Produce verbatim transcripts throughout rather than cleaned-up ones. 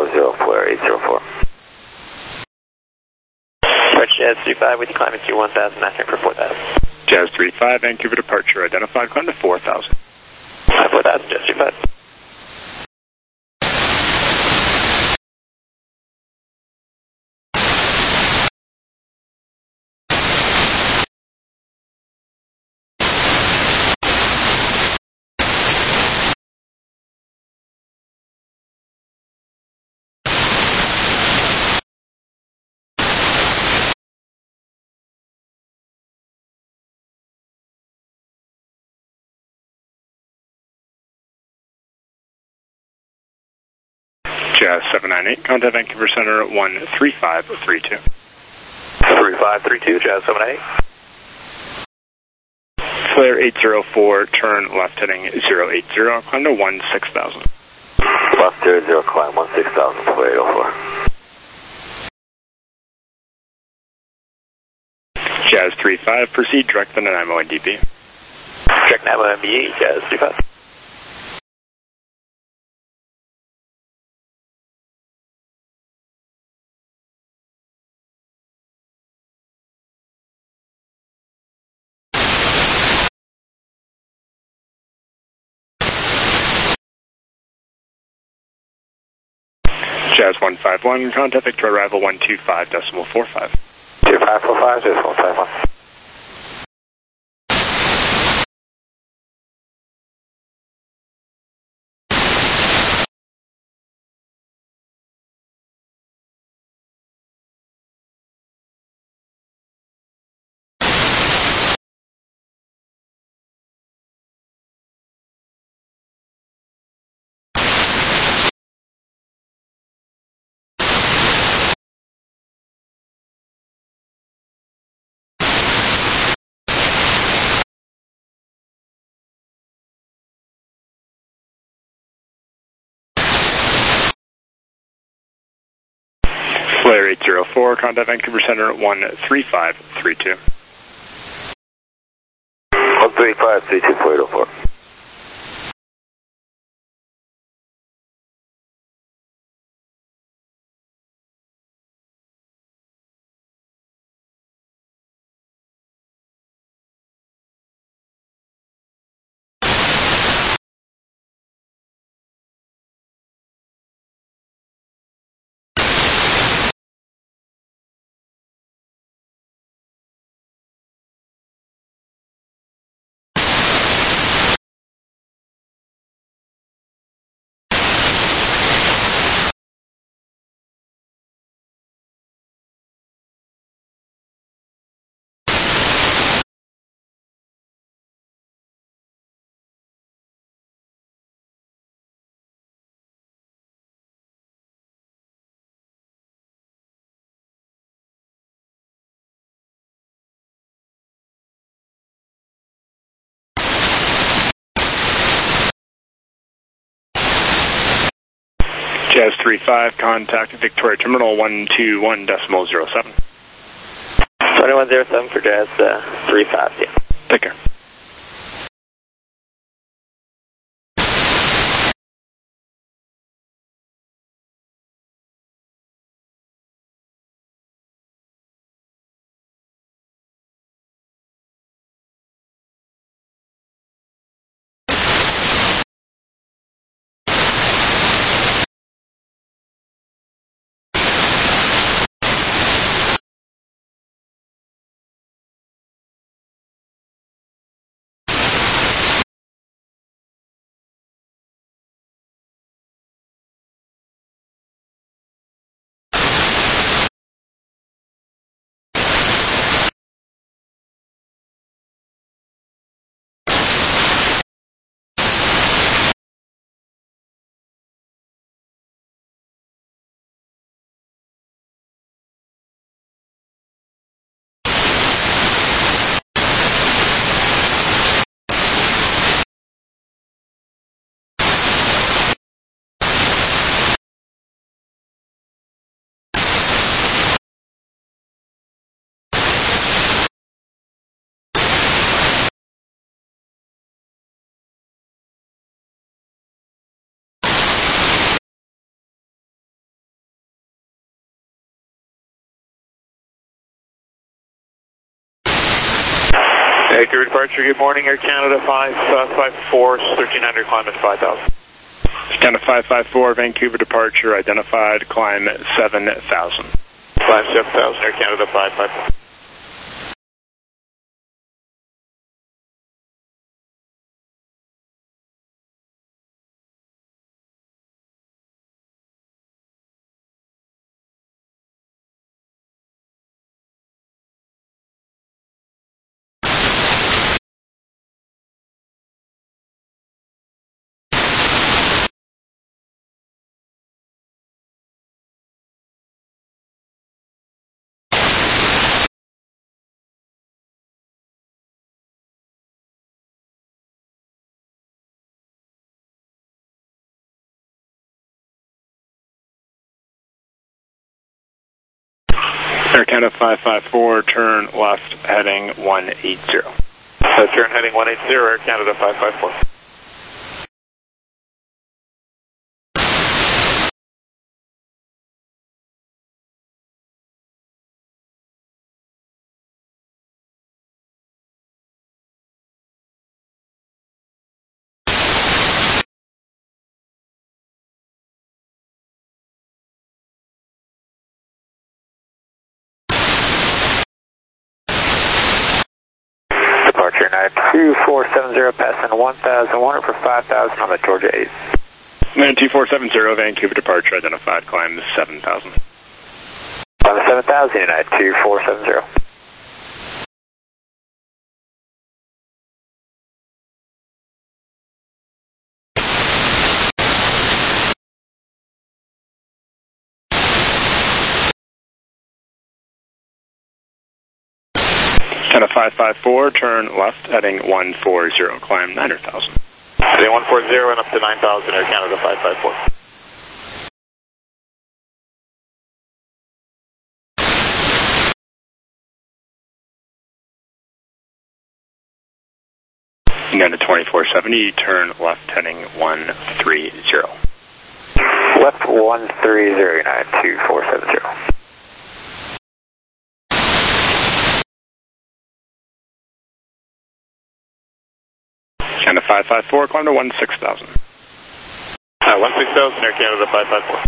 zero four eight zero four. Approach Jazz three five with you climbing to one thousand, asking for four thousand. Jazz three five, Vancouver departure, identified, climb to four thousand. four thousand, Jazz three five. Jazz seven nine eight, contact Vancouver Center one three five three two. three five three two, Jazz seven eight. Flare eight zero four, turn left heading zero eight zero, climb to one six thousand. Left zero zero, climb one six thousand, four eight zero four. Jazz three five, proceed direct to Nanaimo N D P. Direct Nanaimo N D P, Jazz three five. Jazz one five one, contact Victoria arrival one two five decimal four five. two five four five, Jazz one five one. Flare eight zero four, contact Vancouver Center one three five three two. one three five three two, four eight zero four. Jazz three five, contact Victoria Terminal one two one decimal zero seven. twenty-one zero seven for Jazz uh, three five, yeah. Take care. Vancouver departure, good morning, Air Canada five five four, thirteen hundred, climb at five thousand. Canada five five four, Vancouver departure, identified, climb at seven thousand. Climb seven thousand, Air Canada five five four. Air Canada five five four, turn left, heading one eighty. Uh, turn heading one eighty, Air Canada five five four. Departure nine two four seven zero, passing one thousand one hundred for five thousand on the Georgia eight. nine two four seven zero, Vancouver departure, identified, climb seven thousand. On the seven thousand, nine two four seven zero. Canada five five four, turn left, heading one forty, climb nine thousand. Heading one forty and up to nine thousand, Air Canada five five four. United twenty-four seventy, turn left, heading one thirty. Left one thirty, United two four seven zero. Canada five five four, climb to one six thousand. Uh, one six thousand, Air Canada five five four.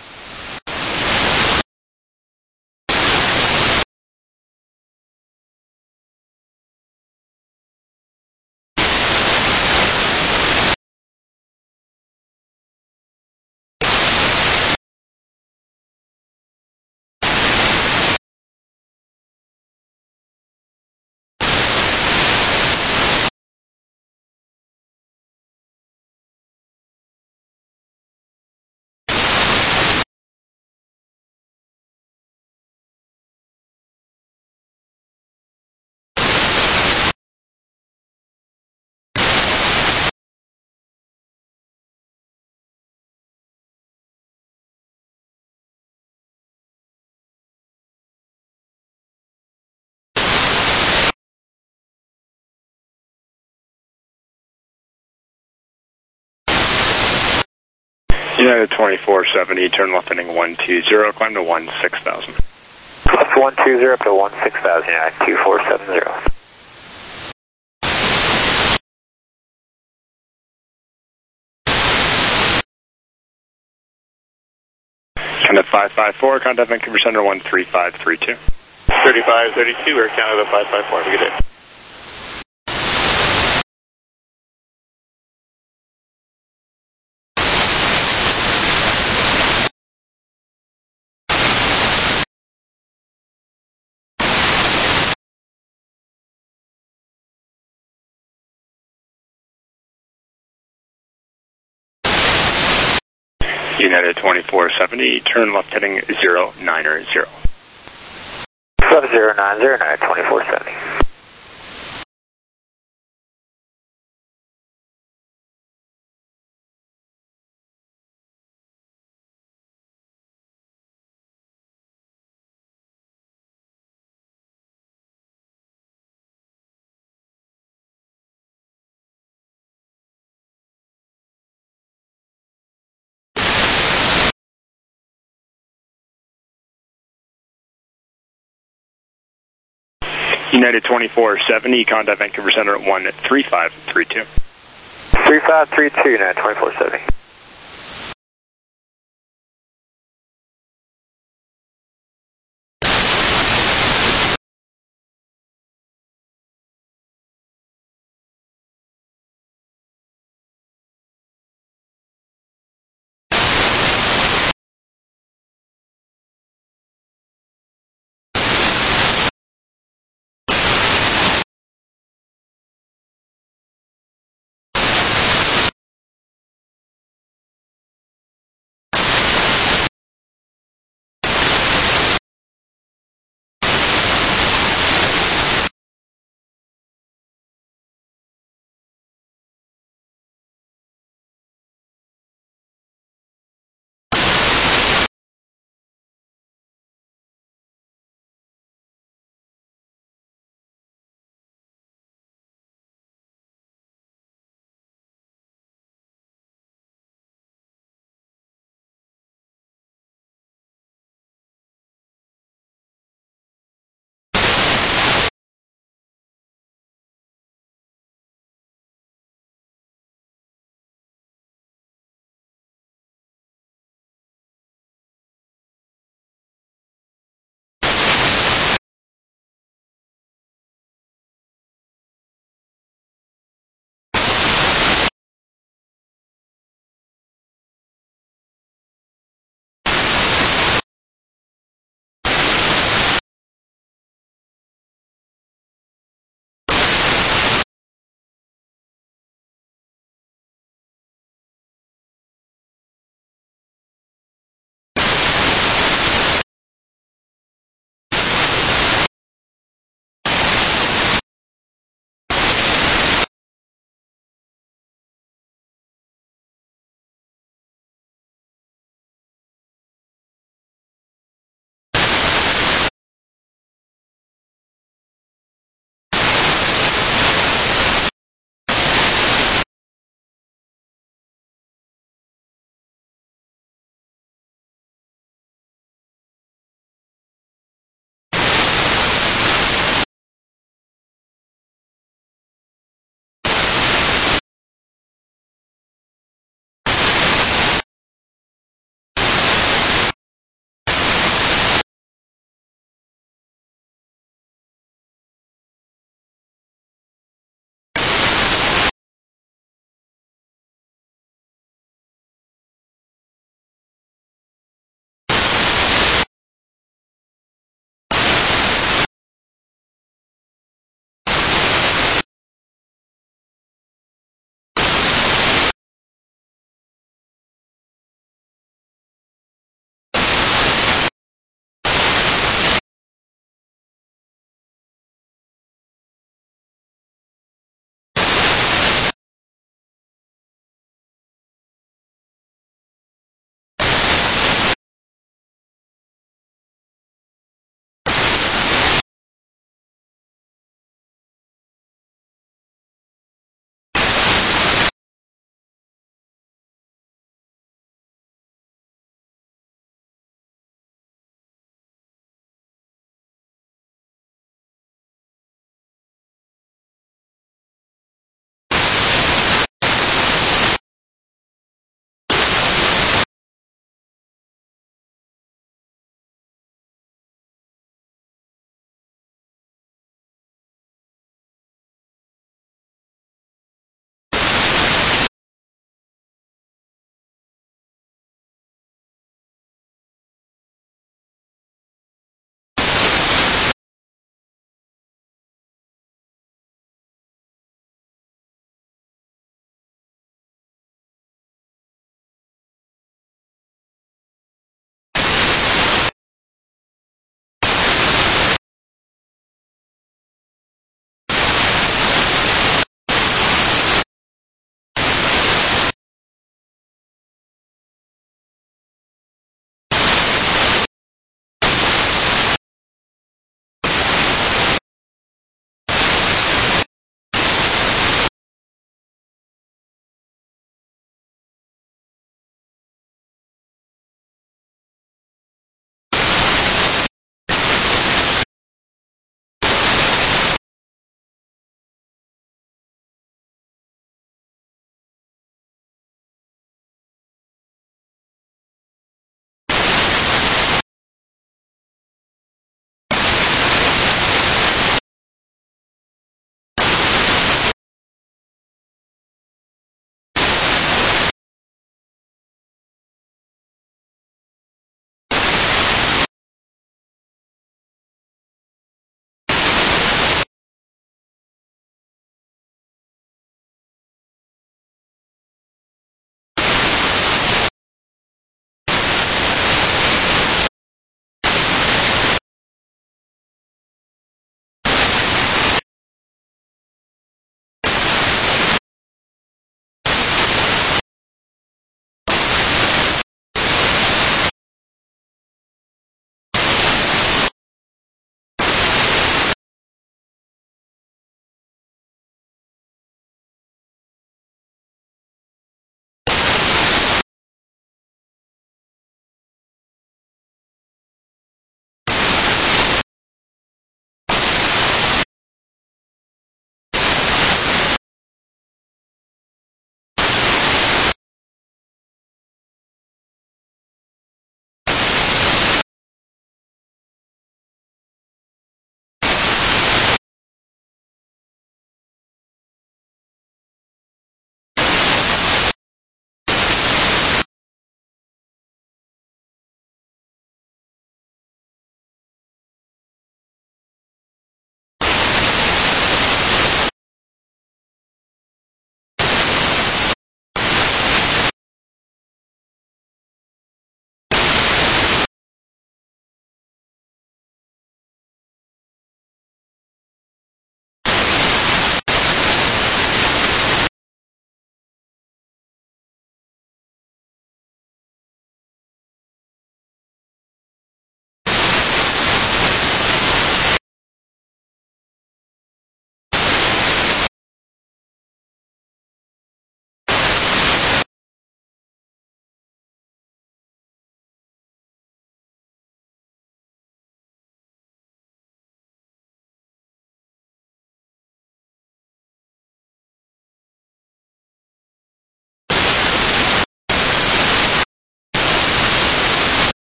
United twenty-four seventy, turn left, heading one two zero, climb to one six thousand. Left one two zero up to one six thousand, United two four seven zero. Canada five five four, contact Vancouver Center one three five three two. thirty-five thirty-two, Air Canada five five four. Have a good day. United twenty-four seventy, turn left, heading zero nine zero. Left zero nine zero, United twenty-four seventy. United twenty-four seventy, contact Vancouver Center at one three five three two. three five three two, United twenty-four seventy.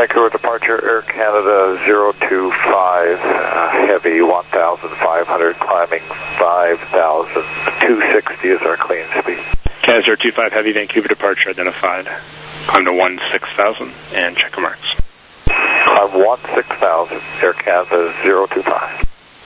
Vancouver departure, Air Canada zero two five, uh, heavy one thousand five hundred, climbing five thousand two sixty is our clean speed. Canada zero two five, heavy Vancouver departure identified. Climb to one six thousand and check your marks. Climb one six thousand, Air Canada zero two five.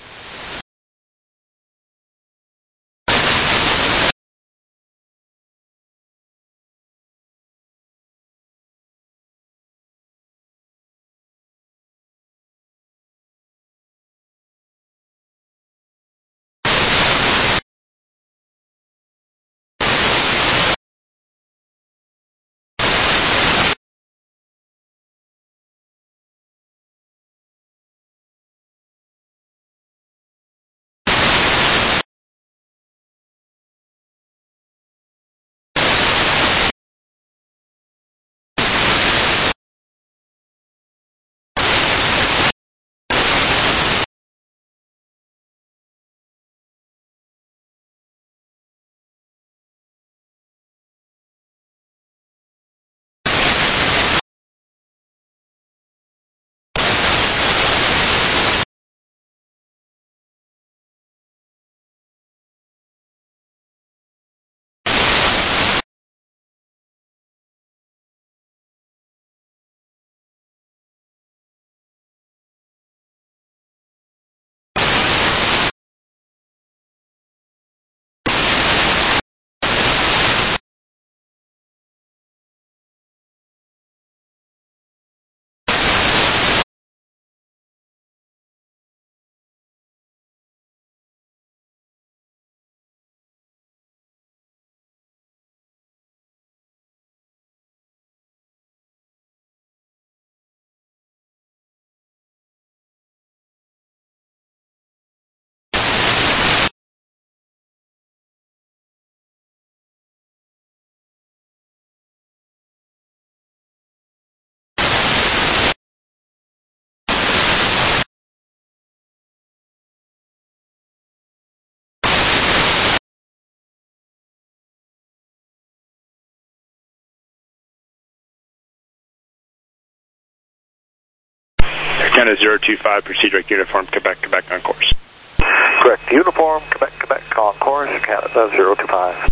Canada zero two five, proceed direct uniform, Quebec, Quebec on course. Correct, uniform, Quebec, Quebec on course, Canada zero two five.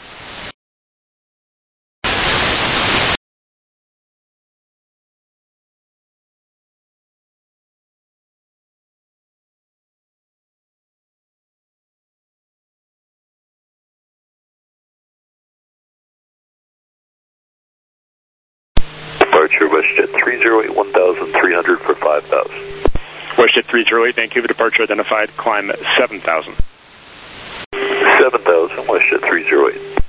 Departure WestJet three zero eight, one thousand three hundred for five thousand. WestJet three zero eight, Vancouver departure identified, climb seven thousand. seven thousand, WestJet three zero eight.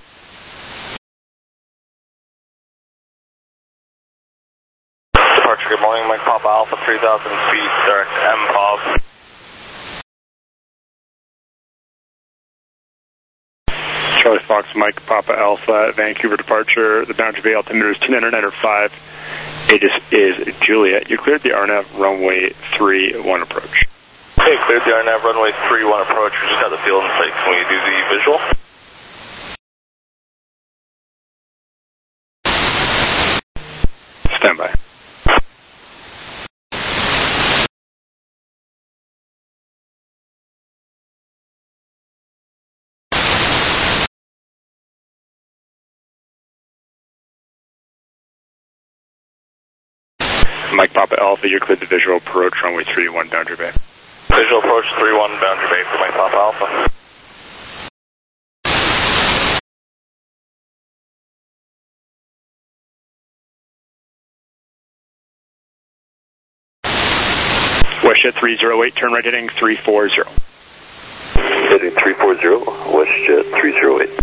Departure, good morning, Mike Papa Alpha, three thousand feet, direct M P O B. Charlie Fox, Mike Papa Alpha, Vancouver departure, the boundary bay altimeter is two nine nine five. Aegis is Juliet. You cleared the R N A V runway three one approach. Hey, cleared the R N A V runway three one approach. We just got the field in sight. Can we do the visual? Stand by. Mike Papa Alpha, you cleared the visual approach, runway three one, boundary bay. Visual approach three one, boundary bay for Mike Papa Alpha. WestJet three zero eight, turn right heading three four zero. Heading three four zero, WestJet three zero eight.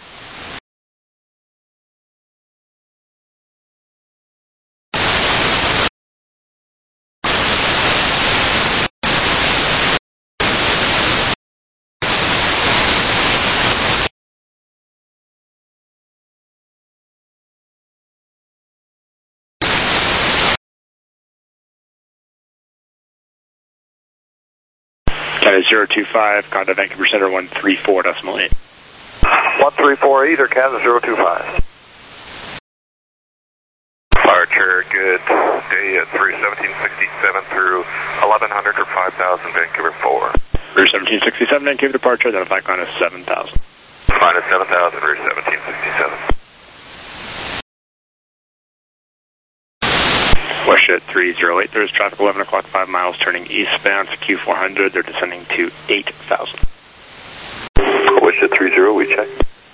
Canada zero two five, contact Vancouver Center one three four decimal eight. one three four eight or Canada zero two five. Departure, good day at Rouge seventeen sixty-seven through eleven hundred or five thousand, Vancouver four. Rouge seventeen sixty-seven, Vancouver departure, identify climb is seven thousand. Climb is seven thousand, Rouge seventeen sixty-seven. WestJet three zero eight, there's traffic eleven o'clock, five miles, turning eastbound to Q four hundred, they're descending to eight thousand. WestJet three zero, we check.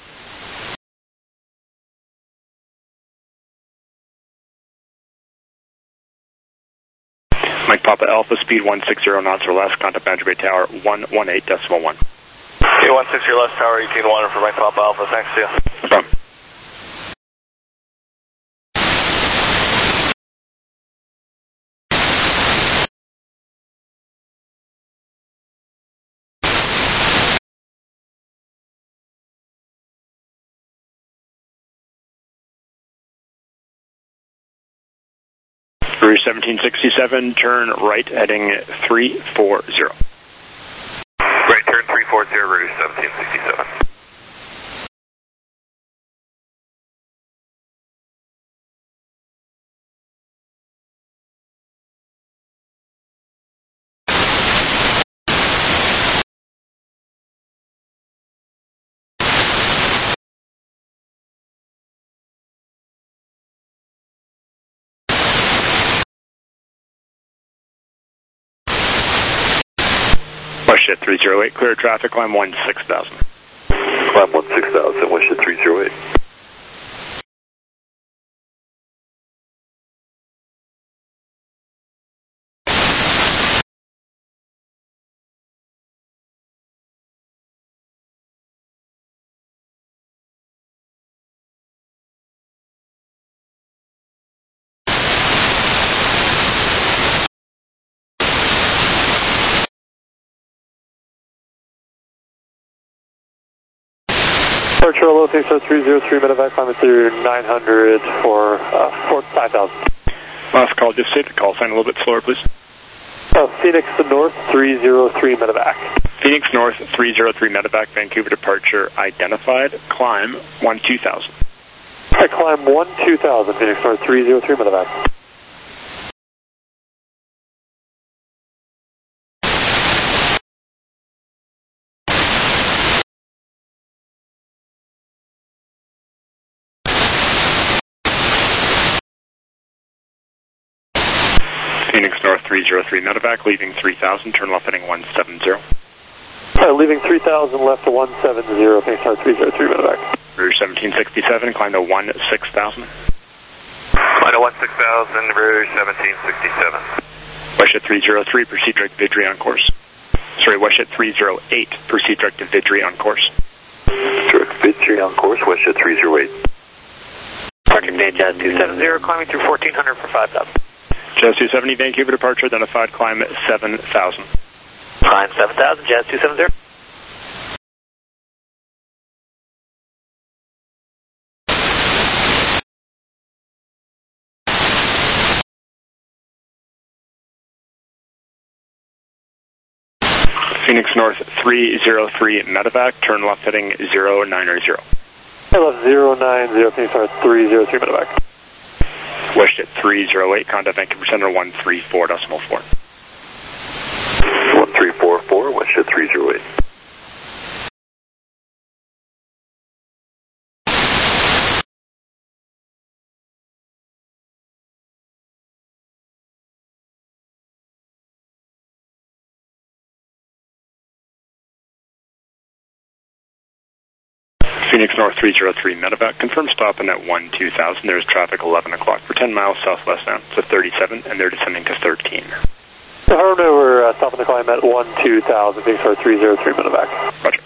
Mike Papa Alpha, speed one sixty knots or less, contact Boundary Bay Tower one one eight decimal one. Okay, one sixty or less, Tower eighteen one for Mike Papa Alpha, thanks to you. No problem. Rouge seventeen sixty-seven, turn right heading three four zero. Right turn three four zero, Rouge seventeen sixty-seven. WestJet three zero eight, clear traffic, climb one six thousand. Climb one six thousand, WestJet three zero eight. Departure Low Pixar three zero three, medevac climbing through nine hundred for uh, five thousand. Last call, just say the call sign a little bit slower, please. Oh, Phoenix North three zero three, medevac. Phoenix North three zero three, medevac, Vancouver departure identified, climb one two thousand. I climb one two thousand, Phoenix North three zero three, medevac. Phoenix North three zero three, medevac, leaving three thousand, turn left heading one seven zero. Uh, leaving three thousand left to one seven zero, Phoenix North three zero three, medevac. Rouge seventeen sixty-seven, climb to one six thousand. Climb to one six thousand, Rouge seventeen sixty-seven. WestJet three zero three, proceed direct to Vidri on course. Sorry, WestJet three zero eight, proceed direct to Vidri on course. Direct Vidri on course, WestJet three zero eight. Departure day, Jazz two seventy, climbing through fourteen hundred for five thousand. Jazz two seventy, Vancouver departure, identified, climb seven thousand. Climb seven thousand, Jazz two seventy. Phoenix North three zero three, medevac, turn left heading zero nine zero. I left zero nine zero, Phoenix North three zero three, medevac. WestJet three zero eight, contact Vancouver Center one three four decimal four. one three four four, WestJet three zero eight. Phoenix North three zero three, medevac, confirm stopping at one two thousand, there's traffic eleven o'clock for ten miles southwest now, it's a thirty-seven, and they're descending to thirteen. So Harmony, we're uh, stopping the climb at one two thousand, Phoenix North three zero three, medevac. Roger.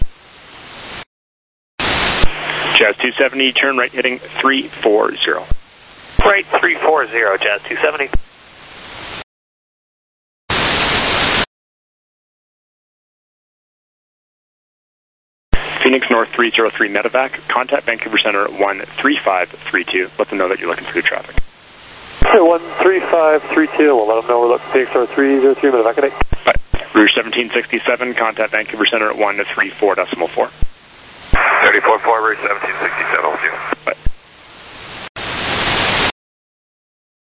Jazz two seventy, turn right heading three four zero. Right three four zero, Jazz two seventy. Phoenix North three zero three, medevac, contact Vancouver Center one three five three two, let them know that you're looking through traffic. Okay, one three five three two, we'll let them know we're looking Phoenix North three zero three, medevac. Good day. Bye. Rouge seventeen sixty-seven, contact Vancouver Center at one three four decimal four. thirty-four four, Rouge seventeen sixty-seven, with you. Bye.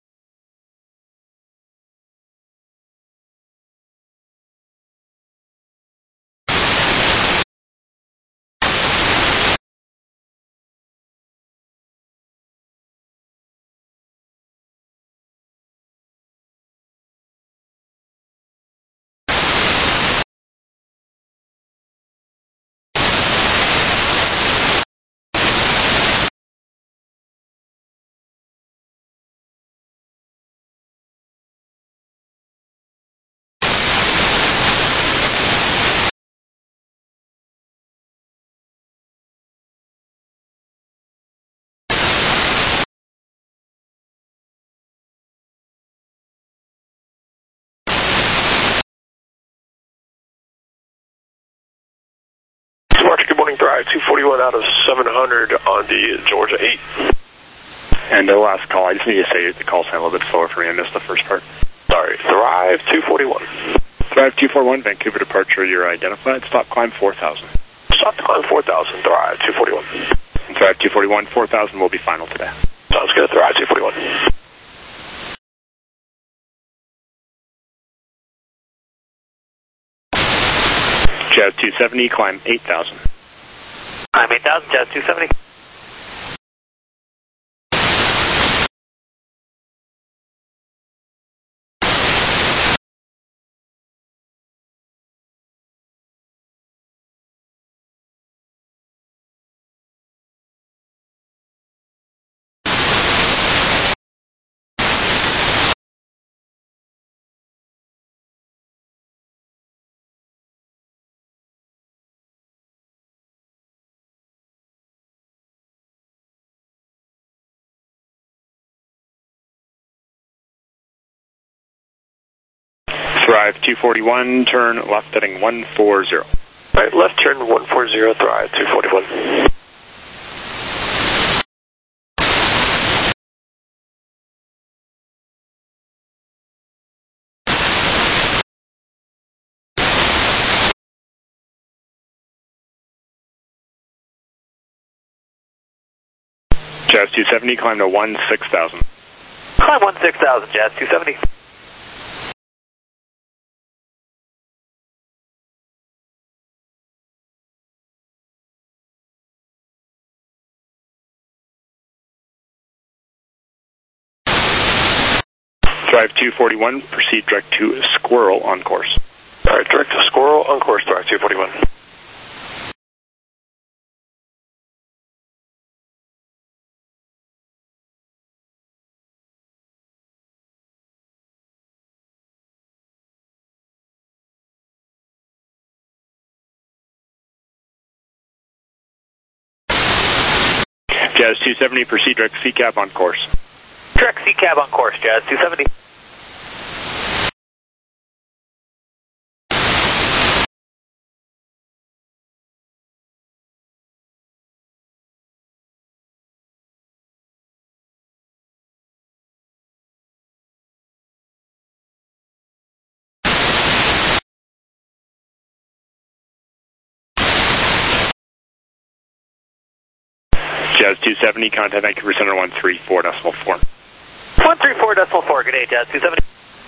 forty-one out of seven hundred on the Georgia eight. And the last call, I just need to say the call sounded a little bit slower for me. I missed the first part. Sorry, Thrive two forty-one. Thrive two forty-one, Vancouver departure, you're identified. Stop climb four thousand. Stop climb four thousand, Thrive two forty-one. Thrive two forty-one, four thousand will be final today. Sounds good, Thrive two forty-one. Jazz two seventy, climb eight thousand. Climb eight thousand, Jazz two seventy. Thrive two forty-one, turn left heading one forty. Right, left turn one forty, Thrive two forty-one. Jazz two seventy, climb to one six thousand. Climb one six thousand, Jazz two seventy. Thrive two forty-one, proceed direct to Squirrel on course. Alright, direct to Squirrel on course, Thrive two forty-one. Jazz two seventy, proceed direct C cab on course. Direct C cab on course, Jazz two seventy. Jazz two seventy, contact Vancouver Center one three four decimal four. one three four decimal four, good day, Jazz two seventy.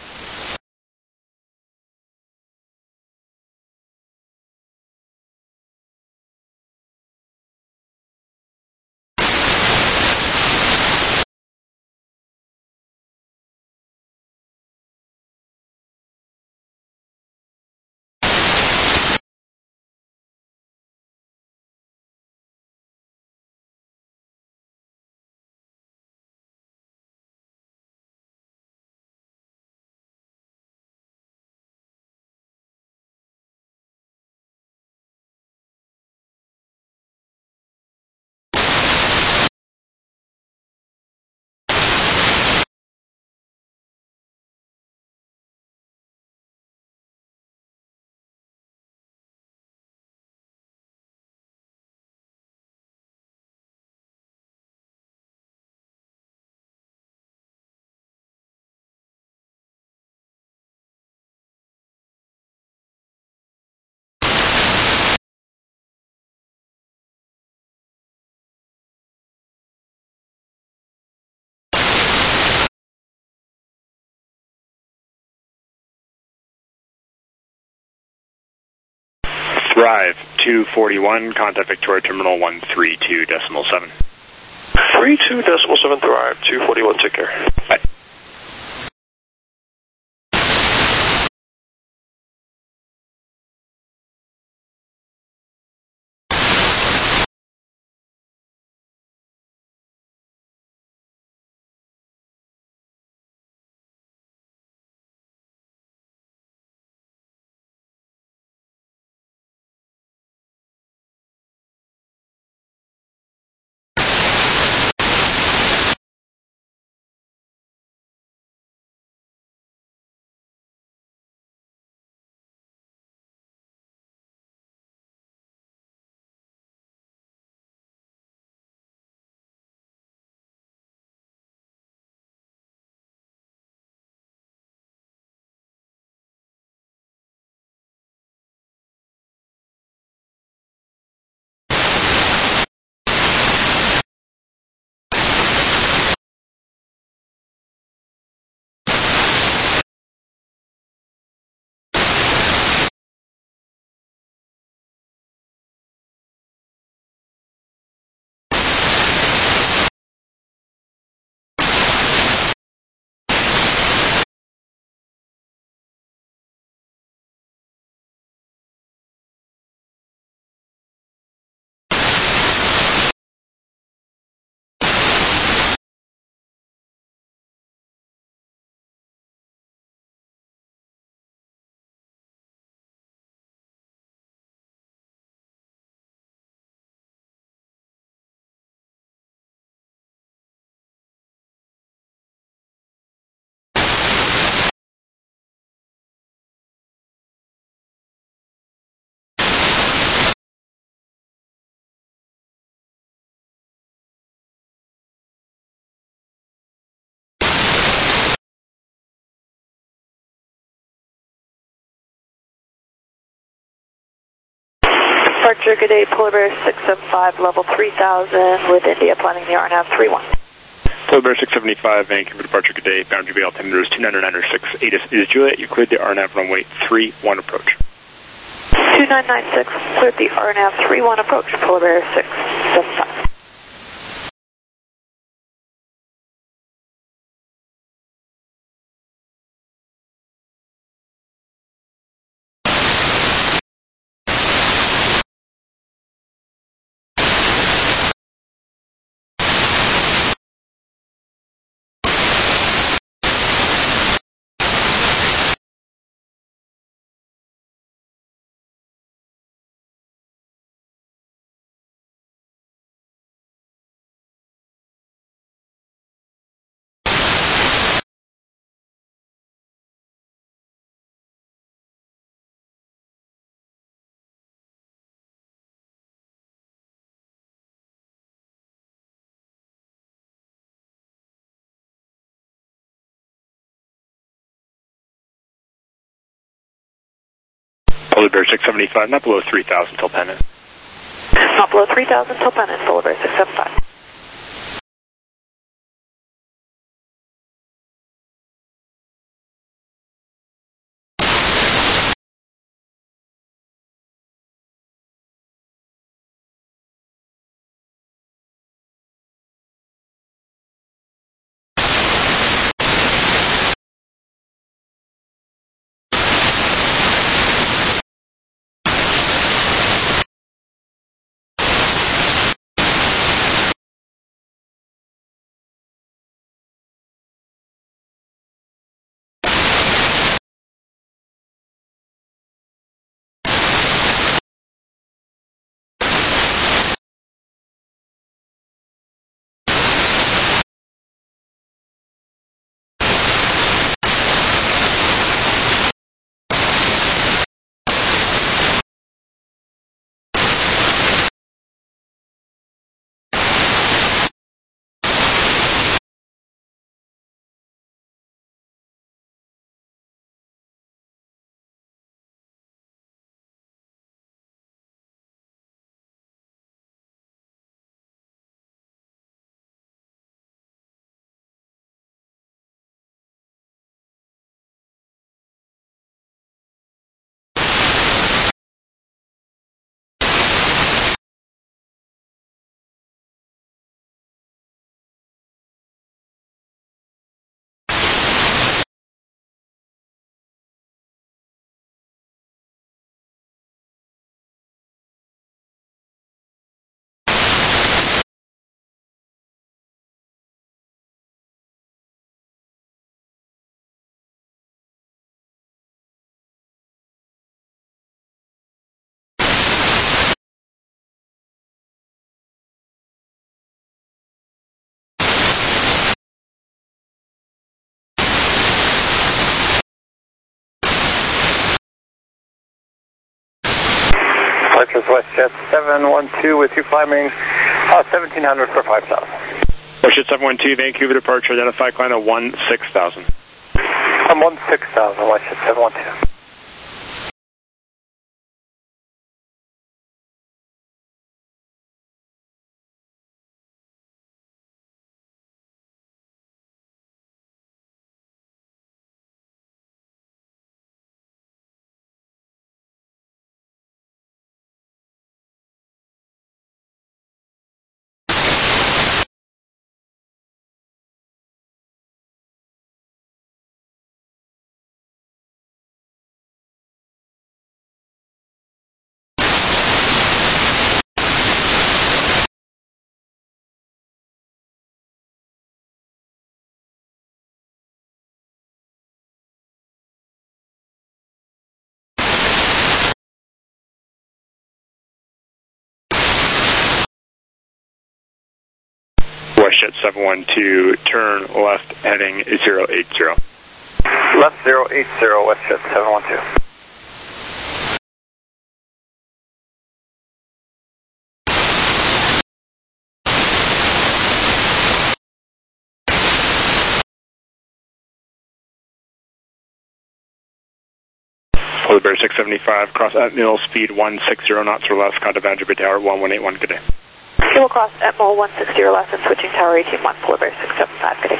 Thrive two forty-one, contact Victoria Terminal one three two decimal seven. three two decimal seven, Thrive two forty-one, take care. Bye. Departure, good day, Polar Bear six seven five, level three thousand with India, planning the R N A V three one. Polar Bear six seventy-five, Vancouver departure, good day, boundary bay altimeter is two nine nine six, ATIS is Juliet, you cleared the R N A V runway three one approach. two nine nine six, cleared the R N A V three one approach, Polar Bear six seven five. Polar Bear six seventy-five, not below three thousand till pennant. Not below three thousand till pennant, Polar Bear six seven five. Departures WestJet seven one two with two climbing, uh, seventeen hundred for five thousand. WestJet seven one two, Vancouver departure, identify climb at one six thousand. I'm one six thousand, WestJet seven one two. WestJet seven one two, turn left heading zero eight zero. Left zero eight zero, WestJet seven one two. Polar Bear six seventy-five, cross at mill speed one sixty knots or less, contact Boundary Bay Tower one one eight one, good day. Cable cross at mole one sixty or less and switching tower eighteen one, Polar Bear six seventy-five, good day.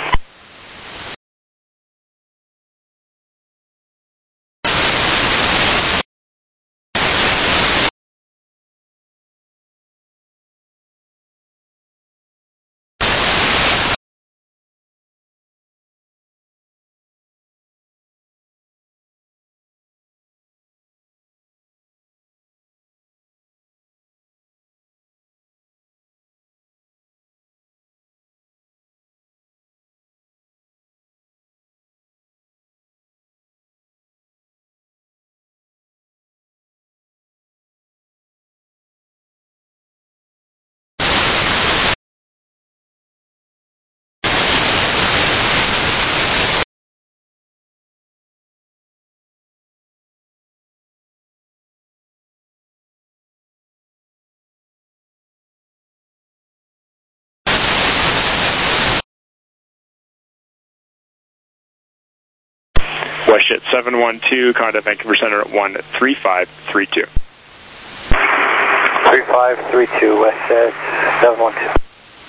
WestJet seven one two, contact Vancouver Center at one three five three two. three five three two, WestJet seven one two.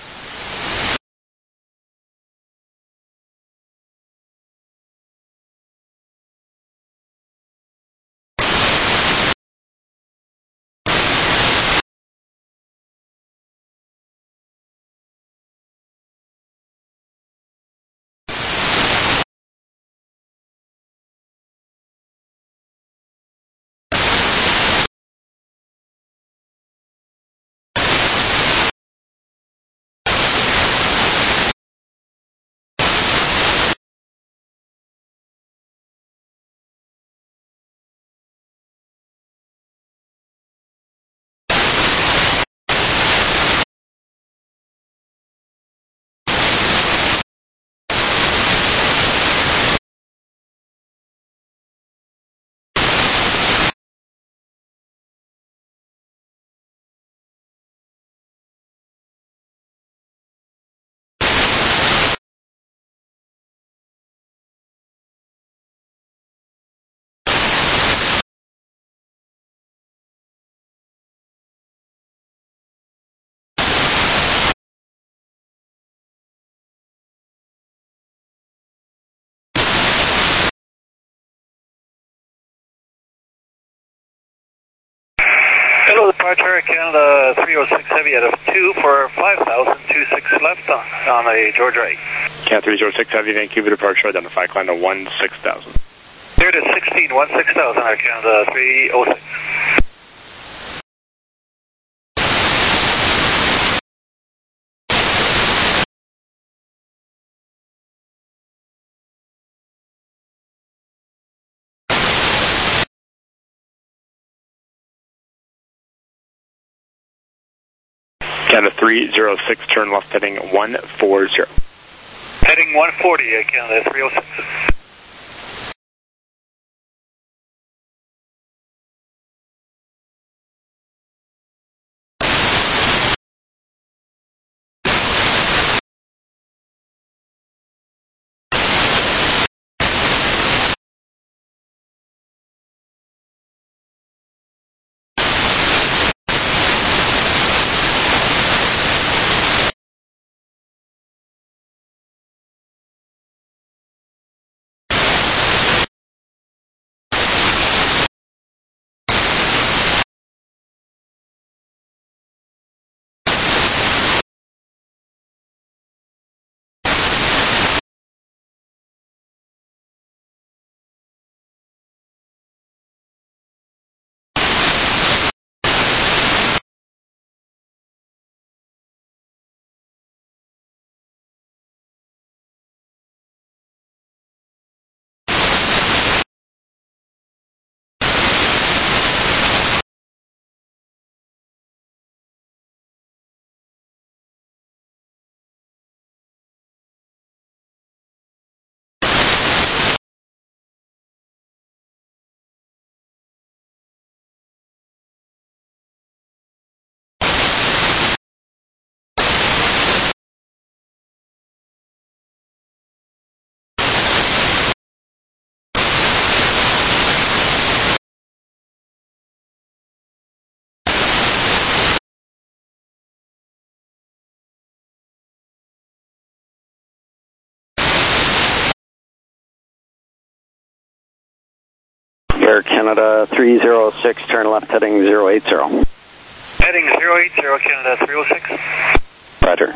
Hello, departure Canada three oh six Heavy out of two for five thousand, two six left on, on a George Wright. Cat three oh six Heavy, Vancouver departure, identify, climb to one six thousand. Clear to sixteen, one six thousand, Air Canada three oh six. Canada three oh six, turn left heading one forty. Heading one forty, Canada three oh six. Air Canada three oh six, turn left heading zero eight zero. Heading zero eight zero, Canada three oh six. Roger.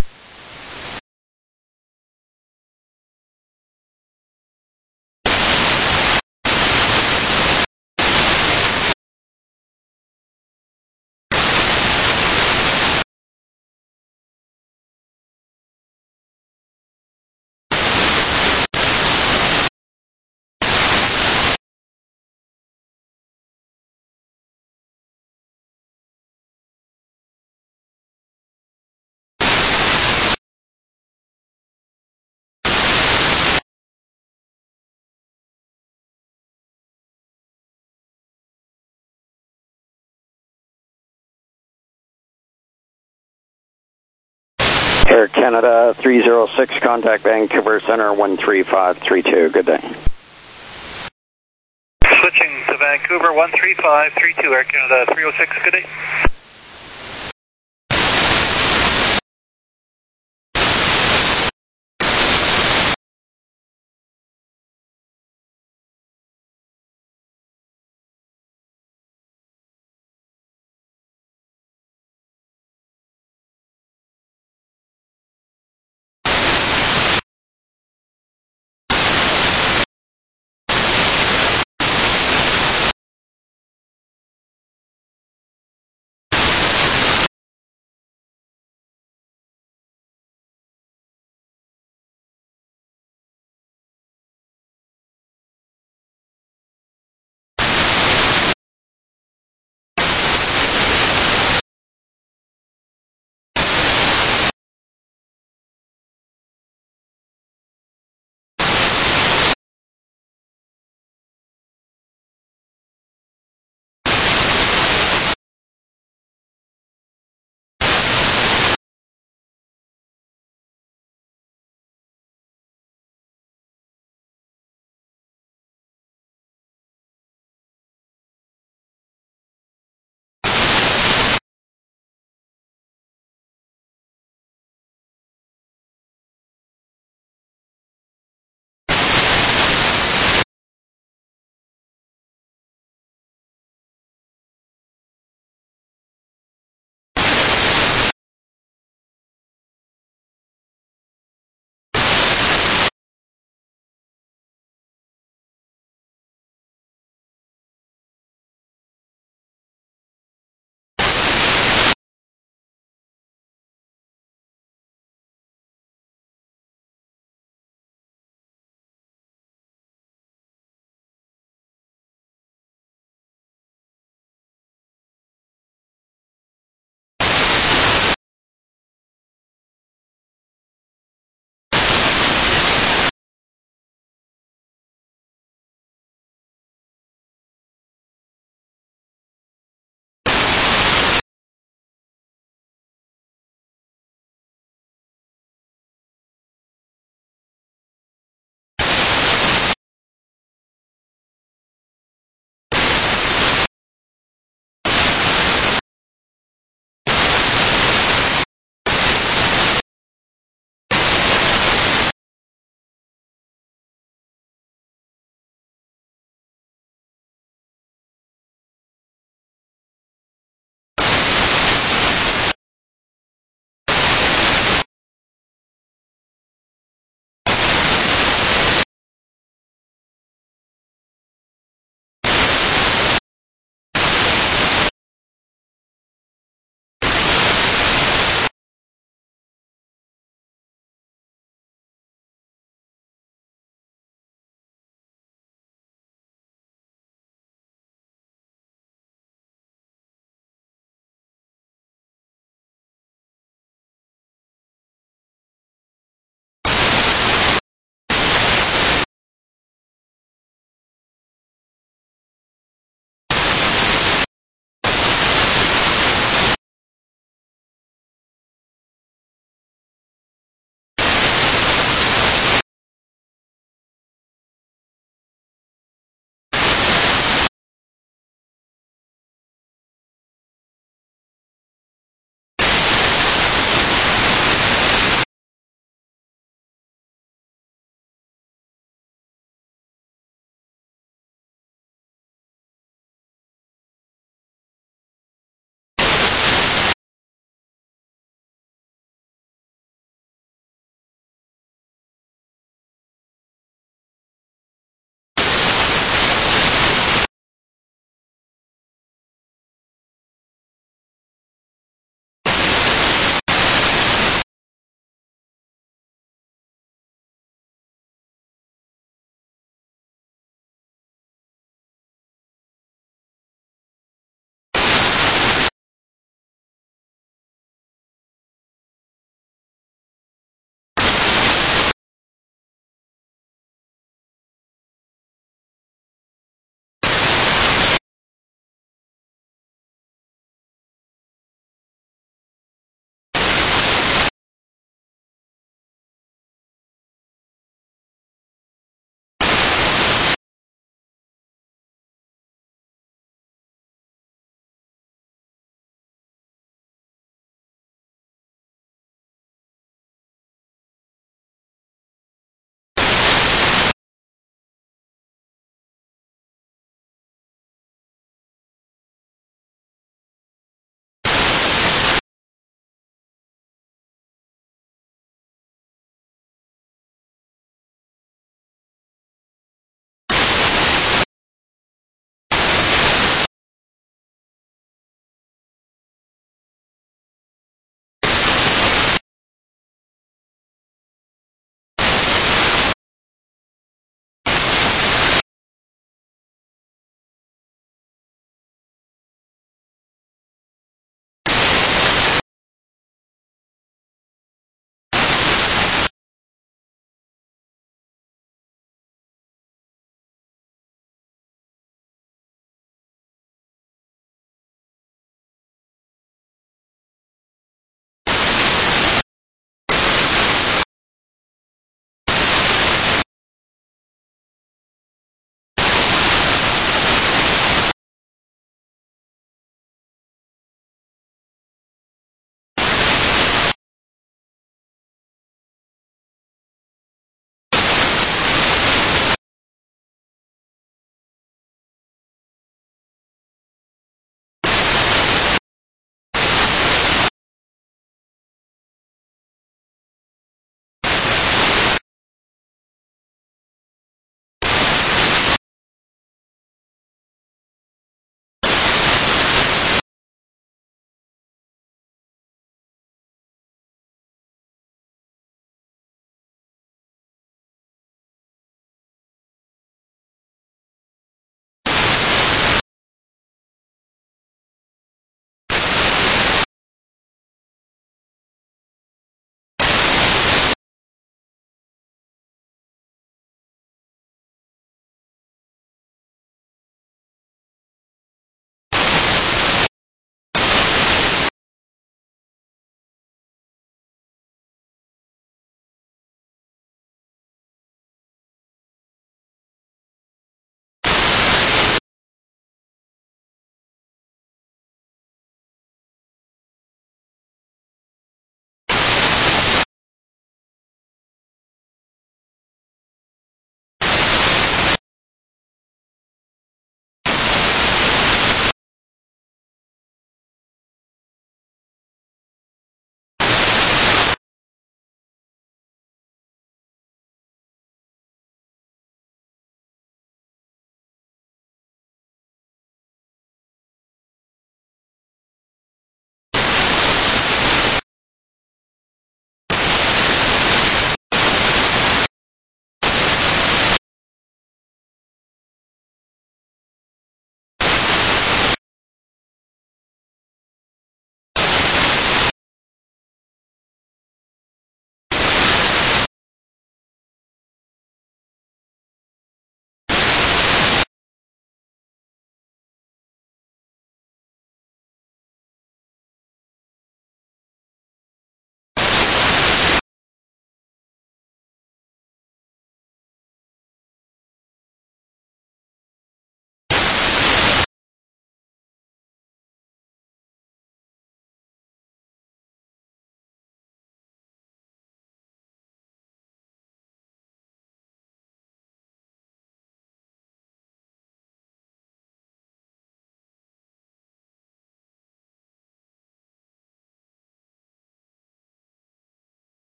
Air Canada three oh six, contact Vancouver Center one three five three two. Good day. Switching to Vancouver one three five three two, Air Canada three oh six, good day.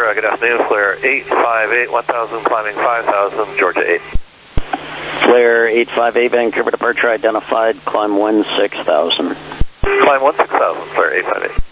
uh, good afternoon, Flare eight five eight, one thousand climbing five thousand, Georgia eight. Flare eight five eight, Vancouver departure identified, climb one six thousand. Climb one six thousand, Flare eight five eight.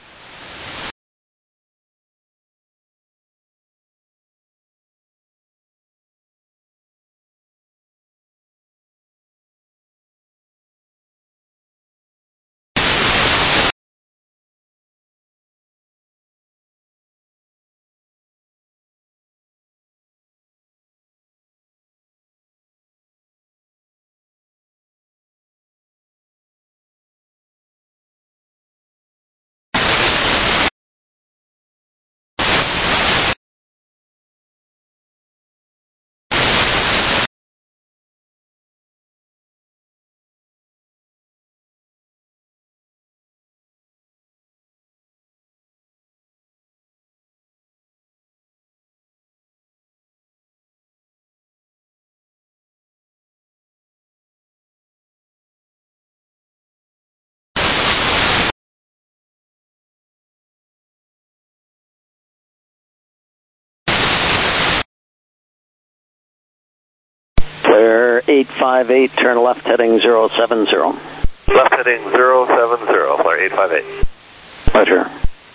Flare eight five eight, turn left heading zero seven zero. Left heading zero seven zero, Flare eight five eight. Pleasure.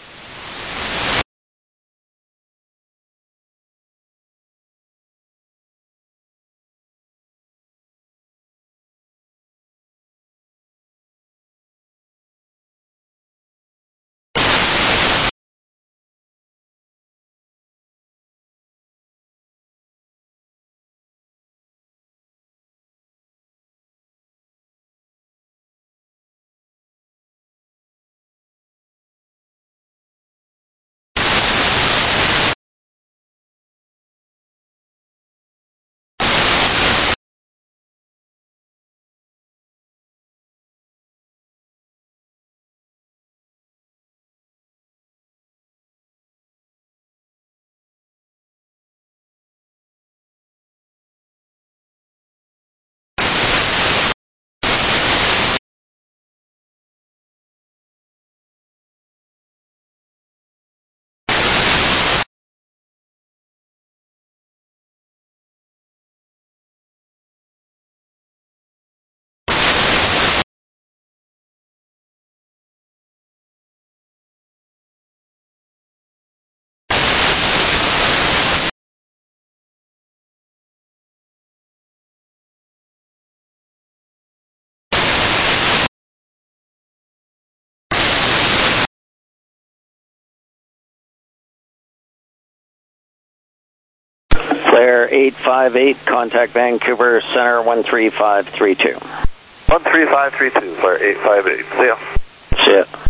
Flare eight five eight, contact Vancouver Center one three five three two. one three five three two, Flare eight five eight. See ya. See ya.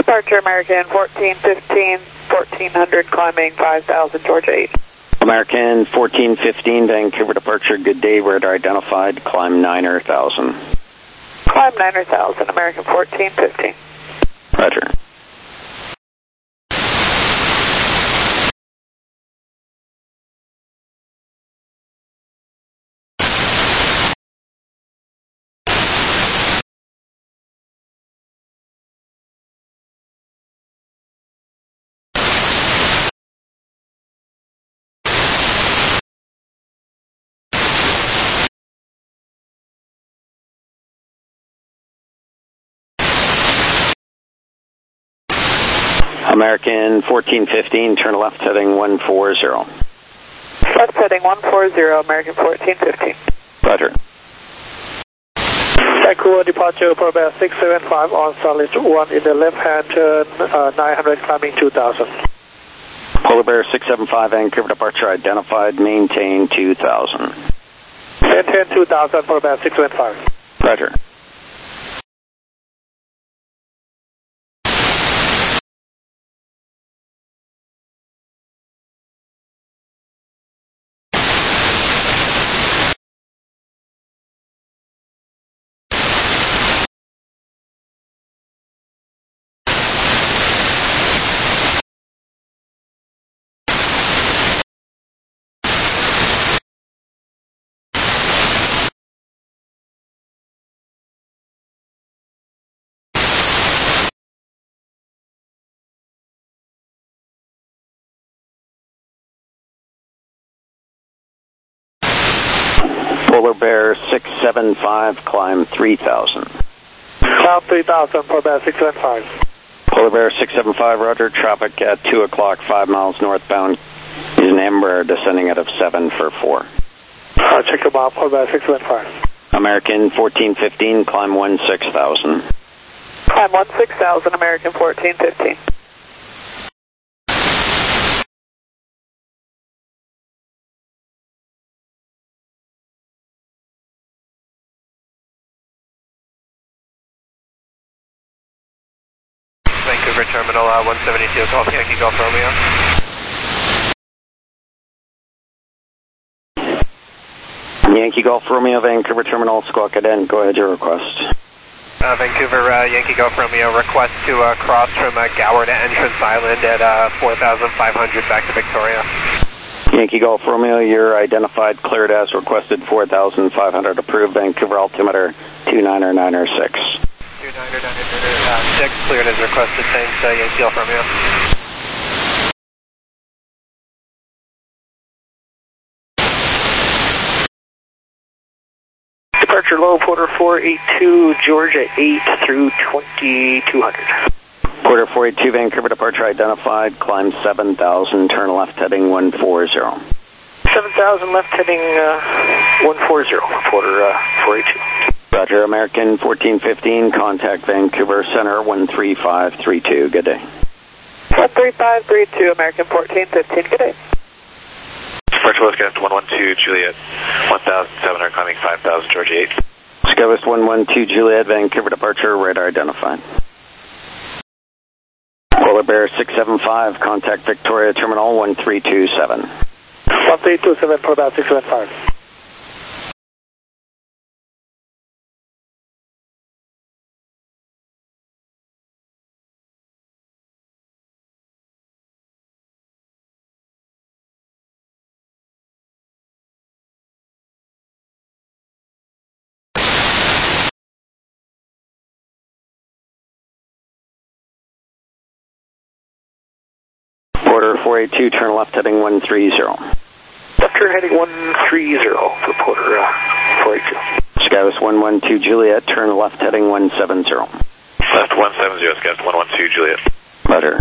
Departure American fourteen fifteen, fourteen hundred, climbing five thousand, Georgia eight. American fourteen fifteen, Vancouver departure, good day, radar identified, climb niner thousand. Climb niner thousand, American fourteen fifteen. Roger. American fourteen fifteen, turn left heading one four zero. Left heading one four zero, American fourteen fifteen. Roger. Vancouver departure for Bear six seven five on solid one in the left hand turn, uh, nine hundred climbing two thousand. Polar Bear six seven five, Vancouver departure identified, maintain two thousand. Maintain two thousand for Bear six seven five. Roger. Polar Bear six seven five, climb three thousand. Climb three thousand for Bear six seven five. Polar Bear six seven five, roger, traffic at two o'clock, five miles northbound. Is an Embraer descending out of seven for four. I'll check them out, Polar Bear six seven five. American fourteen fifteen, climb one six thousand. Climb one six thousand, American fourteen fifteen. Vancouver Terminal uh, one seventy-two, Golf Yankee Golf Romeo. Yankee Golf Romeo, Vancouver Terminal, Squawk Cadet, go ahead, your request. Uh, Vancouver uh, Yankee Golf Romeo, request to uh, cross from uh, Gower to Entrance Island at uh, four thousand five hundred back to Victoria. Yankee Golf Romeo, you're identified, cleared as requested, four thousand five hundred approved, Vancouver altimeter two niner niner six. two niner niner six, cleared as requested, thanks, uh, Yankee Golf Romeo. Departure low, Porter four eight two, Georgia eight through twenty-two hundred. Porter four eight two, Vancouver departure identified, climb seven thousand, turn left heading one four zero. seven thousand left heading uh, one four zero, Porter uh, four eight two. Roger, American fourteen fifteen, contact Vancouver Center one three five three two, good day. one three five three two, American fourteen fifteen, good day. Departure West one one two, Juliet, one thousand seven hundred, climbing five thousand, Georgia eight. Skywest one one two, Juliet, Vancouver departure, radar identified. Polar Bear six seven five, contact Victoria Terminal one three two seven. one three two seven, Polar Bear six seven five. Porter four eight two, turn left heading one three zero. Left turn heading one three zero for Porter uh, four eight two. Skywest one one two, Juliet, turn left heading one seven zero. Left one seven zero, Skywest one one two, Juliet. Roger.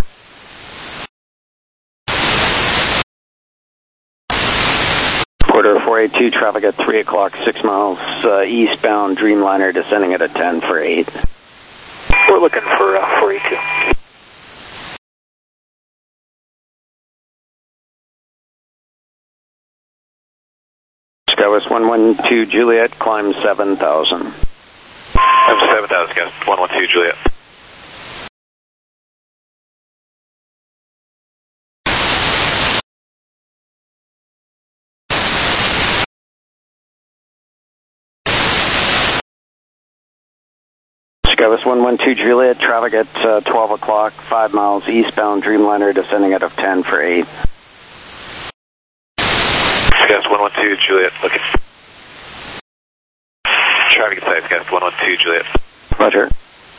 Porter four eight two, traffic at three o'clock, six miles uh, eastbound, Dreamliner descending at a ten for eight. We're looking for uh, four eight two. Skywest one one two, Juliet, climb seven thousand. I'm seven thousand, Skywest one one two, Juliet. Skywest one one two Juliet, traffic at uh, twelve o'clock, five miles eastbound, Dreamliner descending out of ten for eight. Skywest one one two Juliet, looking. Traffic inside Skywest one one two Juliet. Roger.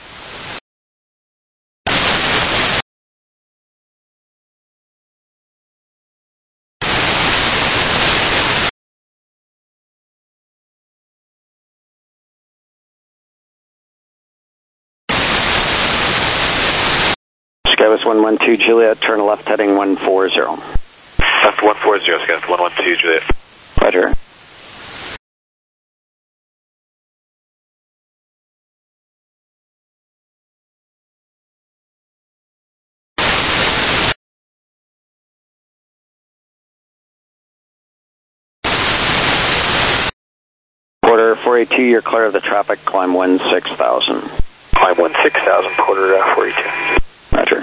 Skywest one one two Juliet, turn left heading one four zero. Left one four zero, Skywest one one two Juliet. Roger. Porter four eight two, you're clear of the traffic, climb one six thousand. Climb one six thousand, Porter uh, four eight two. Roger.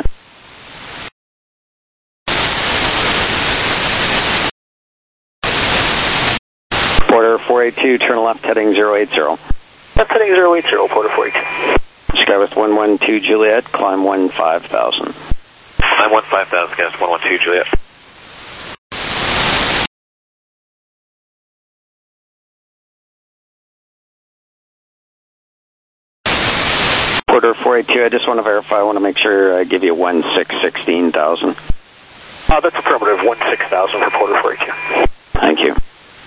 Porter four eight two, turn left heading zero eight zero. Left heading zero eight zero, Porter four eight two. Skywest one one two Juliet, climb one five thousand. Climb one five thousand, Skywest one one two Juliet. Porter four eight two, I just want to verify, I want to make sure I give you one six sixteen thousand. Uh, that's affirmative, one six thousand for Porter four eight two. Thank you.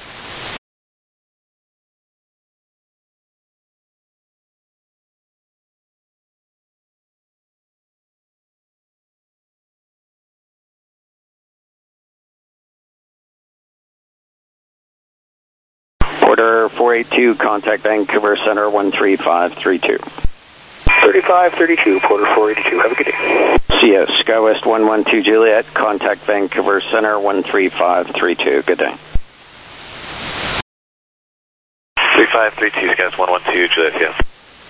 Porter four eight two, contact Vancouver Center one three five three two. thirty-five thirty-two, Porter four eighty-two. Have a good day. C S, Skywest one one two Juliet, contact Vancouver Center one three five three two. Good day. three five three two, Skywest one one two Juliet, yes.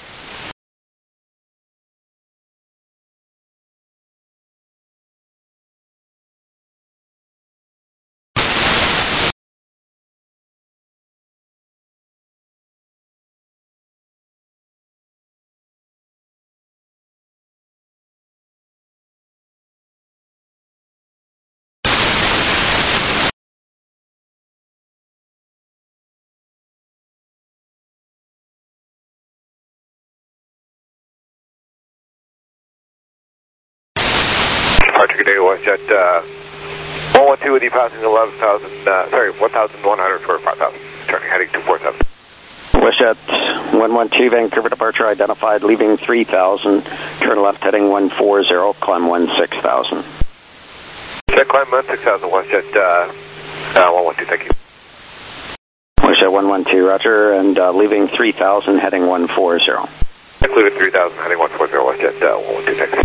Departure, good day, WestJet, uh, one one two with you passing eleven thousand, uh, sorry, one thousand one hundred for five thousand, turning heading to four thousand. WestJet one one two, Vancouver departure identified, leaving three thousand, turn left heading one four zero, climb one six thousand. Jet climb one six thousand, WestJet, uh, uh, one one two, thank you. WestJet one one two, roger, and uh, leaving three thousand, heading one four zero. Leaving three thousand, heading one four zero, WestJet, uh, one one two, thank you.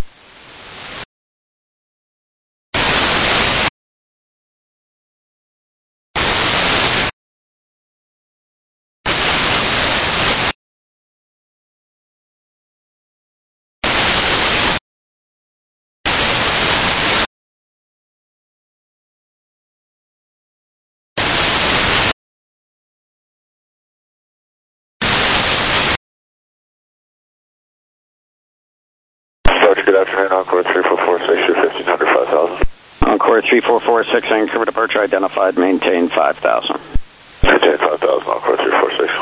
Good afternoon, Encore three four four six, fifteen hundred, five thousand. Encore three four four six, Vancouver departure identified, maintain five thousand. Maintain five thousand, Encore three four six.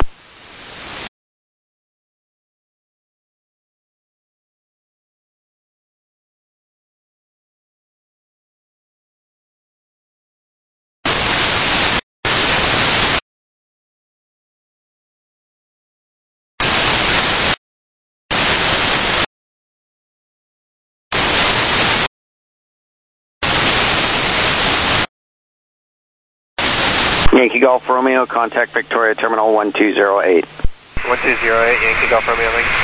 Yankee Golf Romeo, contact Victoria Terminal one two zero eight. one two zero eight, Yankee Golf Romeo, link.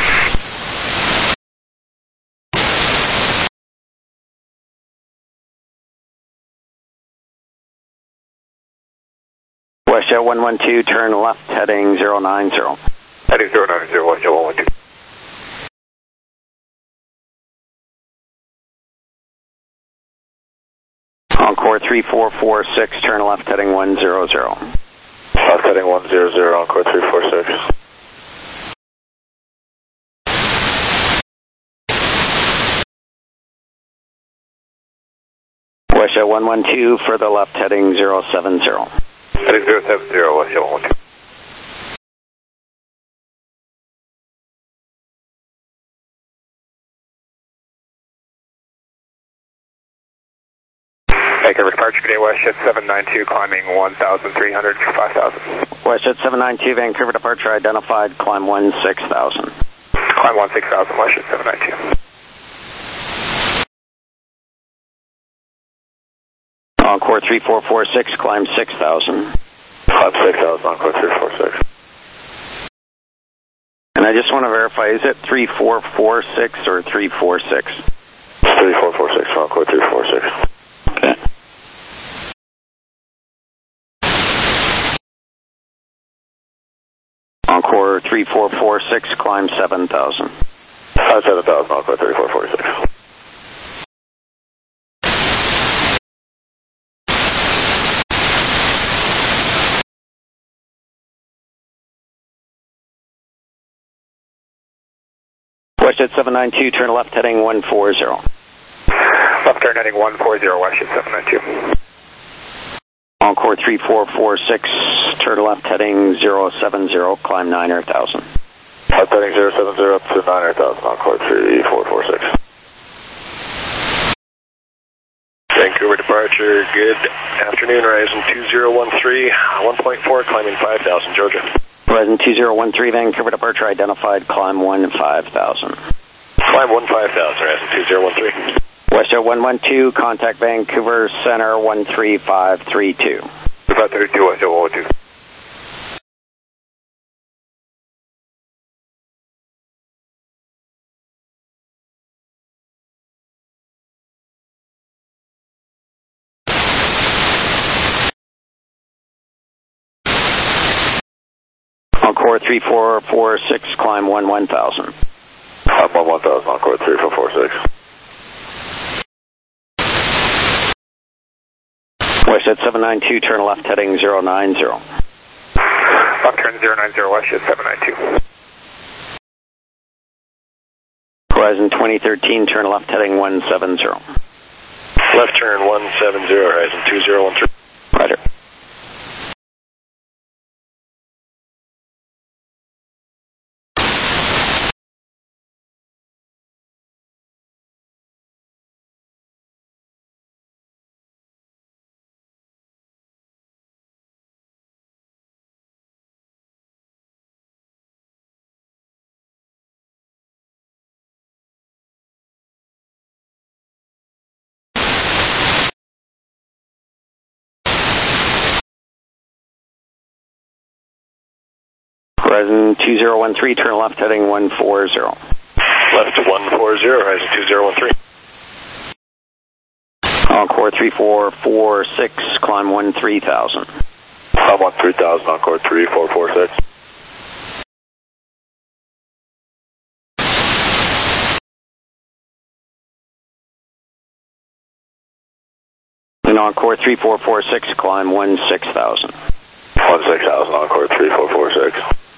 WestJet one one two, turn left heading zero nine zero. Heading zero nine zero, WestJet one one two. Encore three four four six, turn left heading one zero zero. Left heading one zero zero, Encore three four six. Westjet one one two, further left heading zero seven zero. Heading zero seven zero, Westjet one one two. Vancouver departure, good day, Westjet seven nine two, climbing one thousand three hundred for five thousand. Westjet seven nine two, Vancouver departure identified, climb one six thousand. Climb one six thousand, Westjet seven nine two. Encore three four four six, climb six thousand. Climb six thousand, Encore three four six. And I just want to verify, is it three four four six or three four six? three four four six, Encore three four six. Okay. Encore three four four six, climb seven thousand. Climb seven thousand, Encore three four four six. Westjet seven nine two, turn left heading one four zero. Left turn heading one four zero, Westjet seven nine two. Encore three four four six, turn left heading zero seven zero, climb nine thousand. Left heading zero seven zero up to nine thousand, Encore three four four six. Vancouver departure, good afternoon, Horizon two zero one three, one point four, climbing five thousand, Georgia. Horizon two zero one three, Vancouver departure identified, climb one five thousand. Climb one five thousand, Horizon two zero one three. Westjet one one two, contact Vancouver Center one three five three two. five thirty-two, Westjet one one two. Encore three four four six, climb one one thousand. Climb one one thousand, Encore three four four six. Westjet seven nine two, turn left heading zero nine zero. Left turn zero nine zero, Westjet seven nine two. Horizon twenty thirteen, turn left heading one seven zero. Left turn one seven zero, Horizon two zero one three. Roger. Horizon two zero one three, turn left heading one four zero. Left to one four zero, Horizon two zero one three. Encore three four four six, climb one three thousand. Climb one three thousand, Encore three four four six. And Encore three four four six, climb one six thousand. one six thousand, Encore three four four six.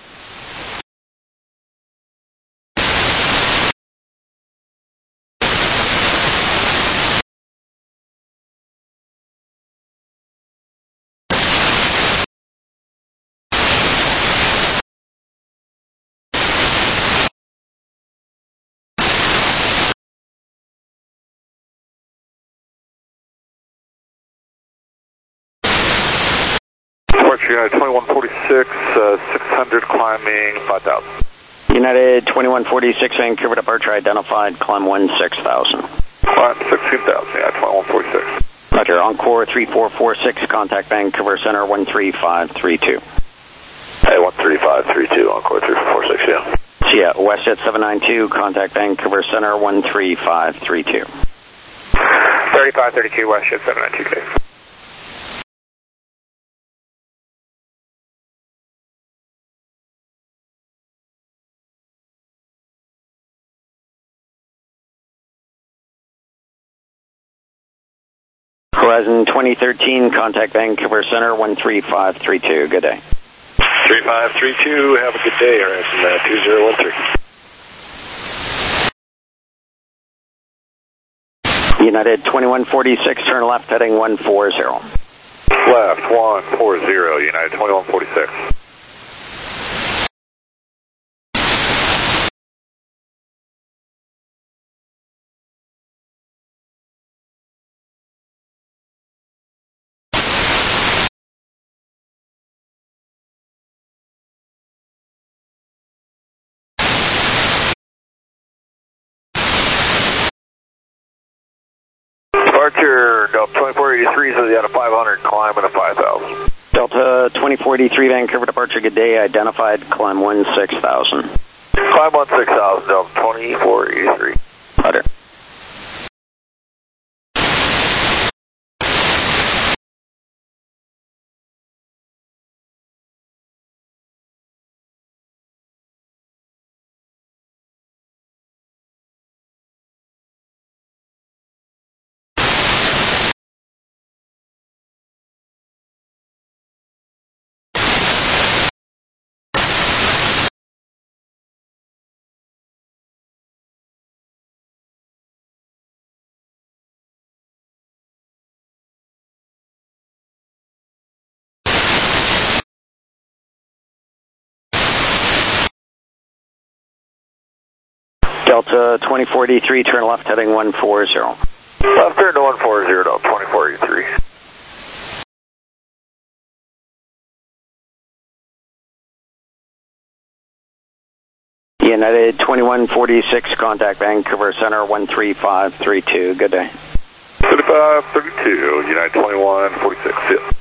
United twenty-one forty-six, uh, six hundred climbing five thousand. United twenty-one forty-six, Vancouver departure identified, climb one six thousand. Climb sixteen thousand, yeah, twenty-one forty-six. Roger, Encore three four four six, contact Vancouver Center one three five three two. Hey, one three five three two, Encore three four four six, yeah. Yeah, Westjet seven nine two, contact Vancouver Center one three five three two. thirty-five thirty-two, Westjet seven nine two, okay. Horizon twenty thirteen, contact Vancouver Center one three five three two. Good day. three five three two, have a good day, Horizon uh, two zero one three. United twenty-one forty-six, turn left heading one four zero. Left one four zero, United twenty-one forty-six. Departure Delta twenty-four eighty-three says you had a five hundred climb and a five thousand. Delta twenty-four eighty-three, Vancouver departure, good day, identified, climb one six thousand. Climb one six thousand, Delta twenty-four eighty-three. Roger. Delta twenty-four eighty-three, turn left heading one four zero. Left turn to one four zero, Delta twenty-four eighty-three. United twenty-one forty-six, contact Vancouver Center one three five three two, good day. thirty-five thirty-two, United twenty-one forty-six, yeah.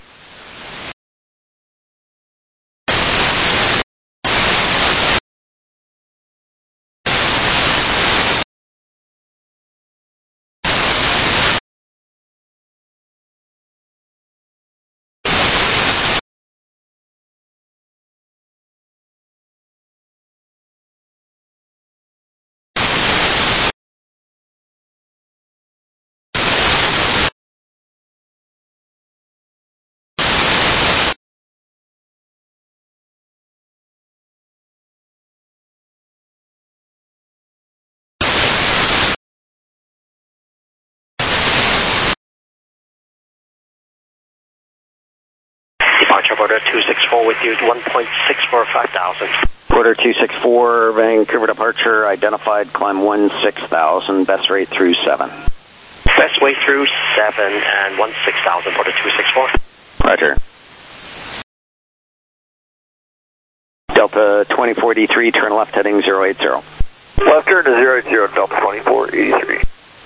Departure border two six four with you, one point six four five thousand. Border two six four, Vancouver departure, identified, climb one six thousand, best rate through seven. Best way through seven and one six thousand, border two six four. Roger. Delta twenty-four eighty-three, turn left heading zero eight zero. Left turn to zero eight zero, Delta twenty-four eighty-three.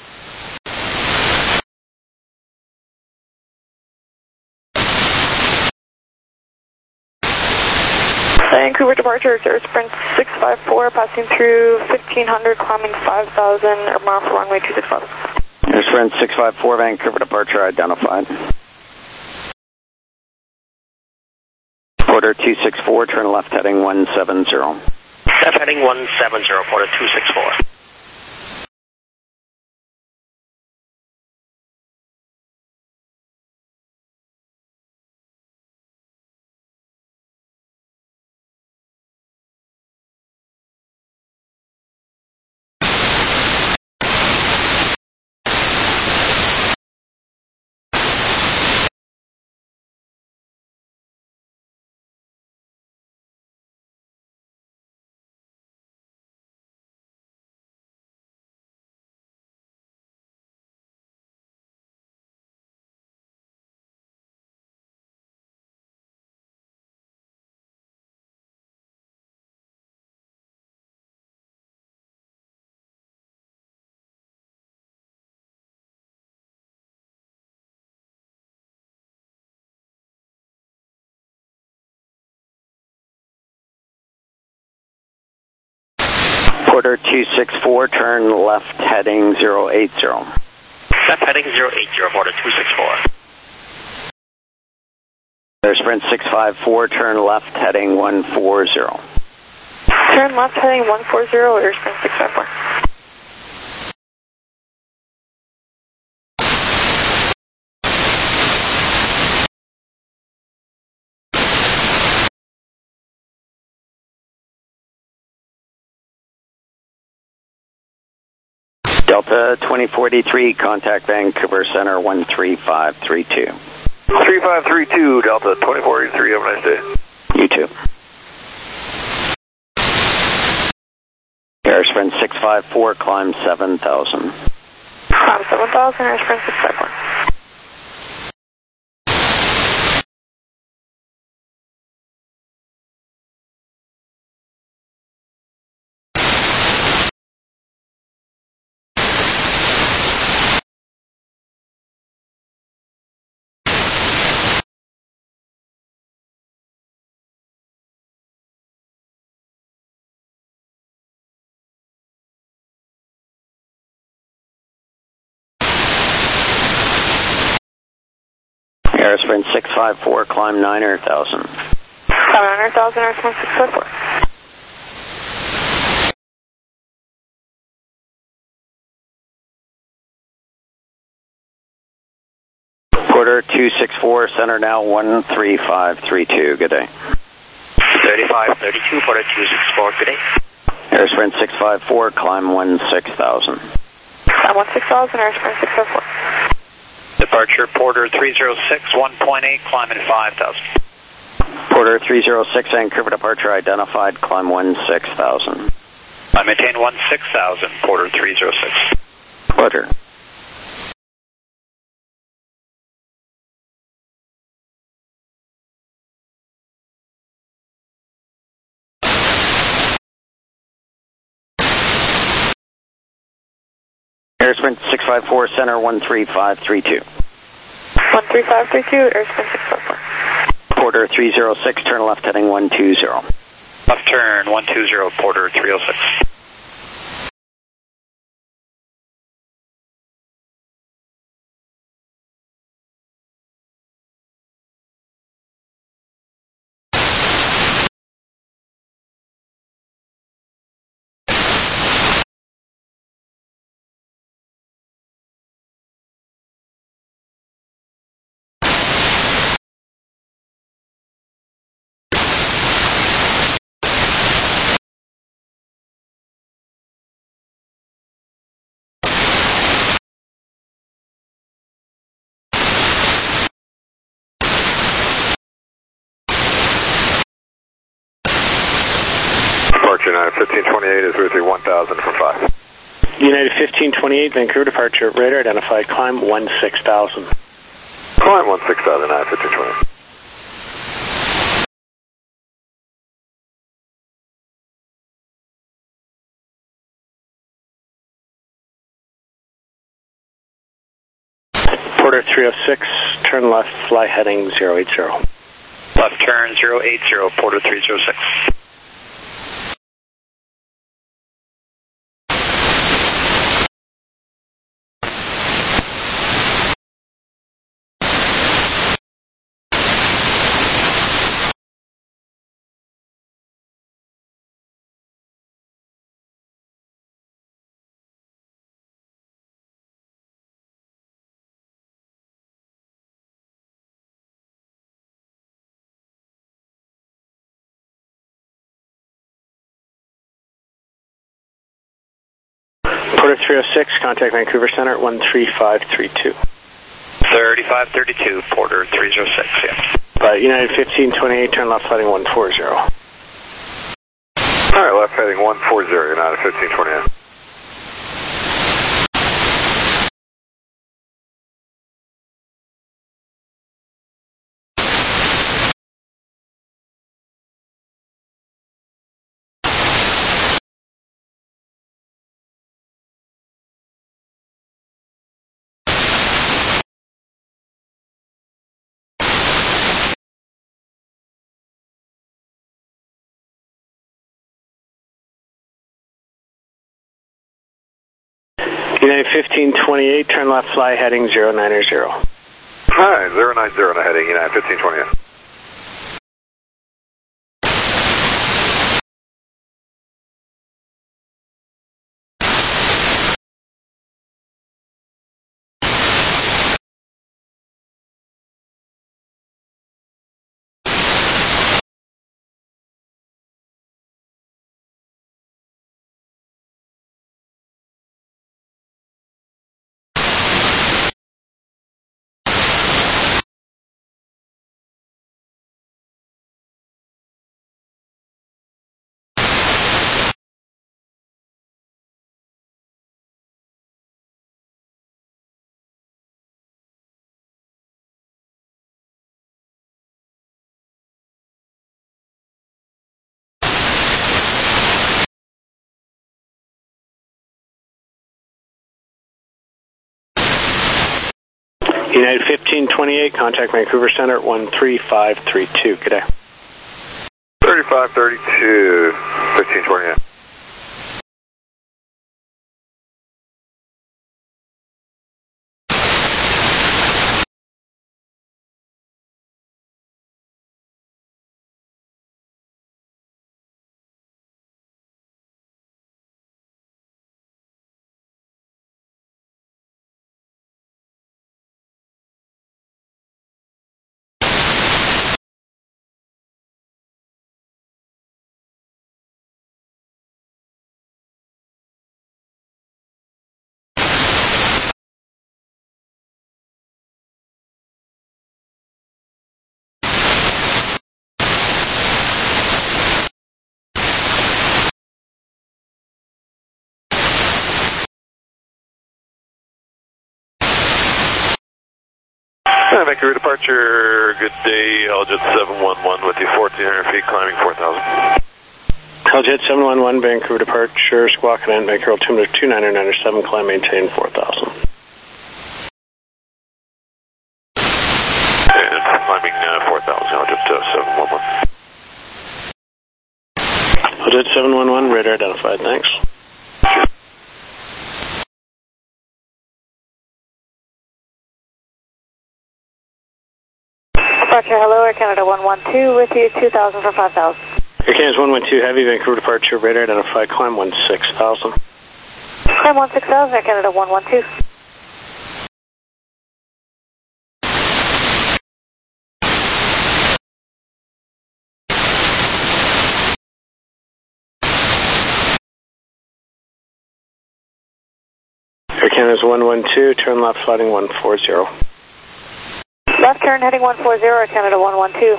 Vancouver departure, Air Sprint six five four, passing through fifteen hundred, climbing five thousand, or mile for runway two six five. Air Sprint six five four, Vancouver departure, identified. Border two six four, turn left heading one seven zero. Left heading one seven zero, border two six four. Border two six four, turn left heading zero eight zero. Left heading zero eight zero, border two six four. Air Sprint six five four, turn left heading one four zero. Turn left heading one four zero, Air Sprint six five four. Delta twenty forty-three, contact Vancouver Center one three five three two. three five three two, Delta twenty forty-three, have a nice day. You too. Air Sprint six five four, climb seven thousand. Climb seven thousand, Air Sprint six five four. Air Sprint six five four, climb nine thousand. Climb nine thousand, Air Sprint six five four. Quarter two six four, center now one three five three two, good day. thirty-five thirty-two, quarter two six four, good day. Air Sprint six five four, climb one six thousand. Climb one six thousand, Air Sprint six five four. Departure Porter three zero six, one point eight, climbing five thousand. Porter three zero six, Vancouver departure identified, climb one six thousand. I maintain one six thousand, Porter three zero six. Porter. Air Sprint six five four, center one three five three two. one three five three two, Air Sprint six five four. Porter three zero six, turn left heading one two zero. Left turn one two zero, Porter three oh six. United fifteen twenty-eight is Ruthie one thousand for five. United fifteen twenty-eight, Vancouver departure, radar identified, climb one six thousand. Climb one six thousand, United fifteen twenty-eight. Porter three oh six, turn left, fly heading zero eight zero. Left turn zero eight zero, Porter three zero six. Porter three oh six, contact Vancouver Center one three five three two. thirty-five thirty-two, Porter three zero six, yeah. But United fifteen twenty-eight, turn left heading one four zero. Alright, left heading one four zero, United fifteen twenty-eight. United fifteen twenty-eight, turn left, fly heading zero nine zero. Alright, zero nine zero heading, United fifteen twenty-eight. United fifteen twenty-eight, contact Vancouver Center at one three five three two. Good day. thirty-five thirty-two, fifteen twenty-eight. Vancouver departure, good day, Aljet seven one one with you, fourteen hundred feet, climbing four thousand. Aljet seven one one, Vancouver departure, squawk and Vancouver altimeter two nine nine seven, climb maintain four thousand. And climbing uh, four thousand, Aljet uh, seven one one. Aljet seven one one, radar identified, thanks. Departure, hello, Air Canada one one two with you, two thousand for five thousand. Air Canada one one two, heavy, Vancouver departure, radar identified, climb one six thousand. Climb one six thousand, Air Canada one one two. Air Canada one one two, turn left, sliding one four zero. Left turn heading one four zero, Air Canada one one two.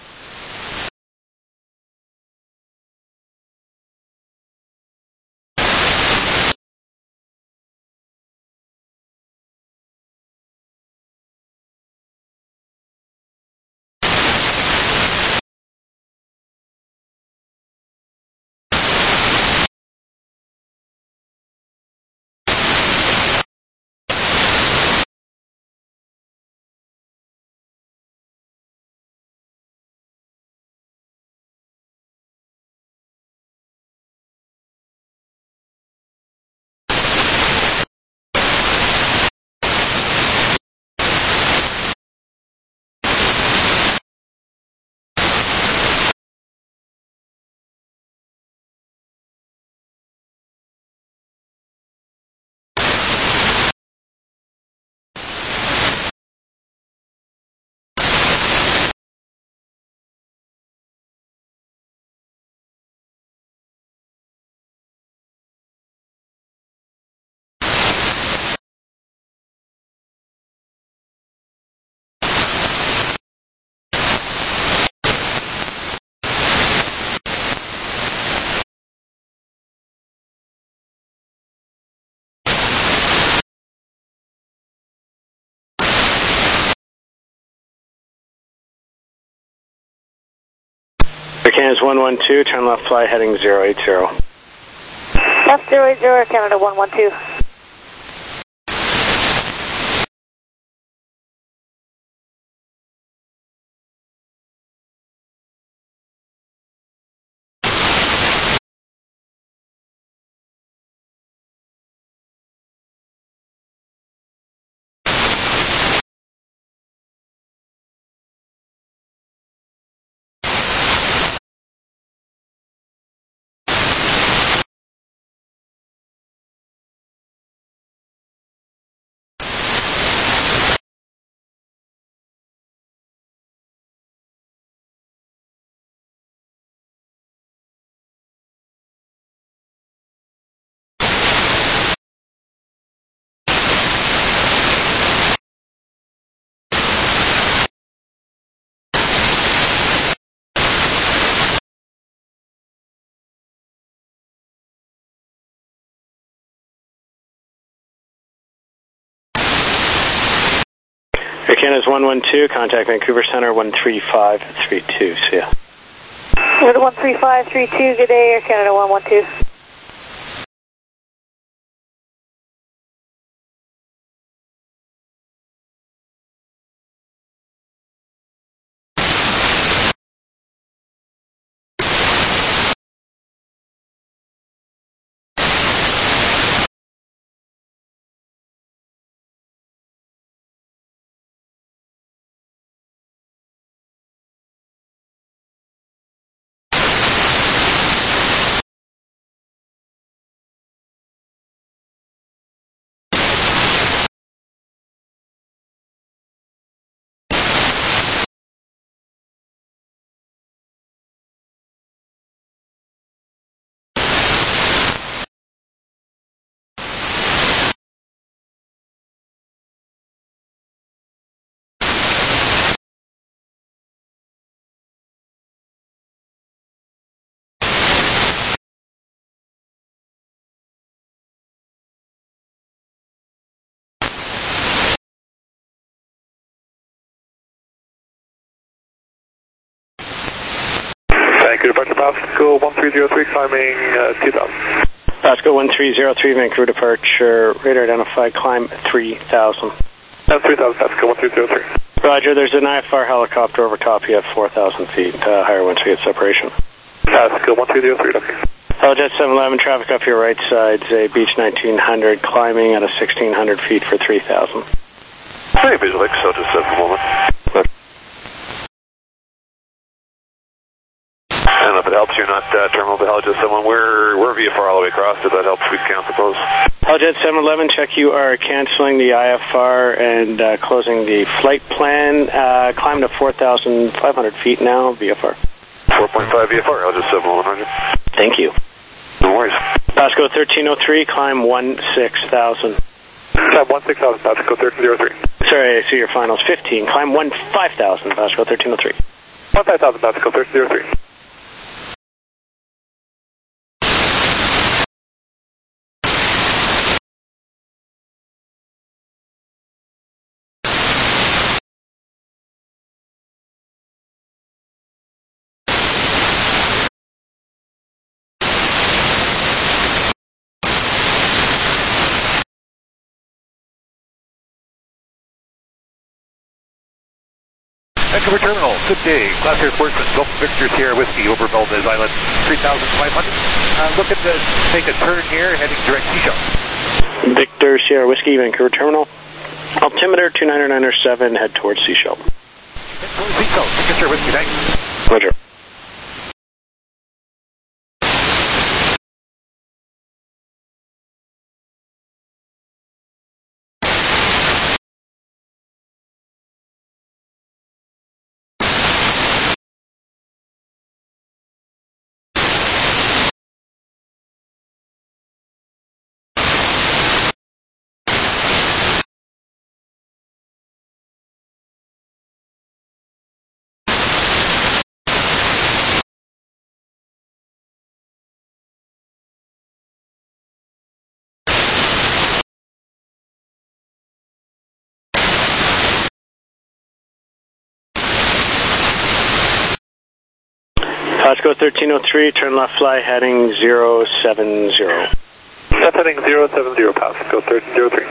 Air Canada one one two, turn left, fly heading zero eight zero. Left zero eight zero, Air Canada one one two. Air Canada one one two, contact Vancouver Center one three five three two. See ya. one three five three two, good day, Air Canada one one two. Vancouver departure, Pasco one three zero three, climbing uh, two thousand. Pasco one three zero three, Vancouver departure, radar identified, climb three thousand. That's three thousand, Pasco one three zero three. Roger, there's an I F R helicopter over top you at four thousand feet, uh, higher once we get separation. Pasco one three zero three, okay. Helljet seven eleven, traffic up your right side, say Beach nineteen hundred, climbing at a sixteen hundred feet for three thousand. Hey, visual X, so just a moment. But, and if it helps you're not uh, terminal to Helljet seven, we're, we're V F R all the way across, if that helps, we can count the pose. Helljet seven eleven, check you are canceling the I F R and uh, closing the flight plan. Uh, climb to four thousand five hundred feet now, V F R. four point five V F R, Helljet seven eleven, Roger. Thank you. No worries. Pasco thirteen oh three, climb one six thousand. Climb one six thousand, Pasco thirteen oh three. Sorry, I see your finals fifteen. Climb one five thousand, Pasco thirteen oh three. one five thousand, Pasco thirteen oh three. Vancouver Terminal, good day. Class Air Sportsman, Gulf Victor Sierra Whiskey over Valdez Island, three thousand five hundred. Uh, looking to take a turn here, heading direct Seashell. Victor Sierra Whiskey, Vancouver Terminal. Altimeter two nine nine seven, head towards Seashell. Head towards Seashell, Victor Sierra Whiskey, thanks. Roger. Pasco thirteen oh three, turn left fly, heading zero seven zero. Left heading zero seven zero, Pasco thirteen oh three.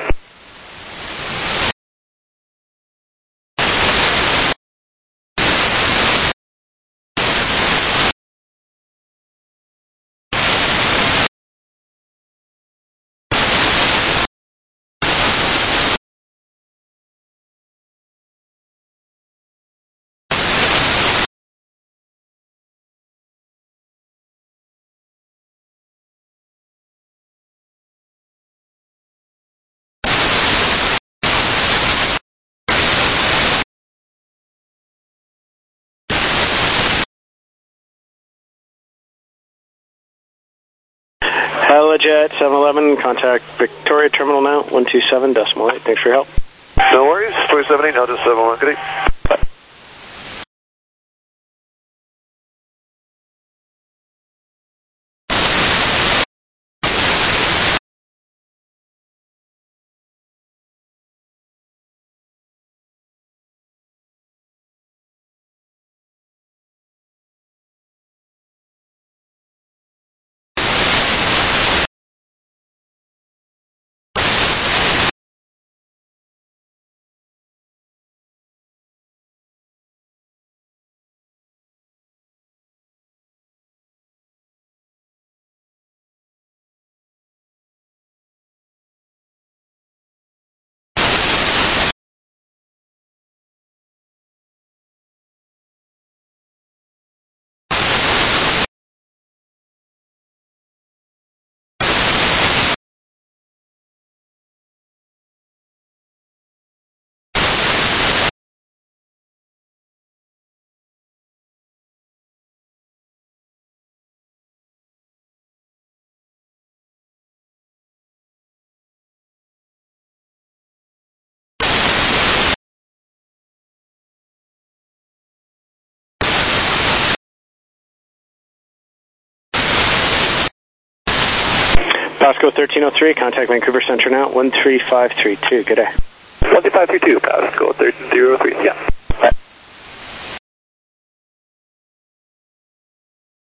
Helljet seven eleven, contact Victoria Terminal now, one two seven decimal eight. Thanks for your help. No worries, four seventy, Helljet seven one, good day. Bye. Pasco thirteen oh three, contact Vancouver Center now, one three five three two. Good day. one three five three two, Pasco thirteen oh three, yeah.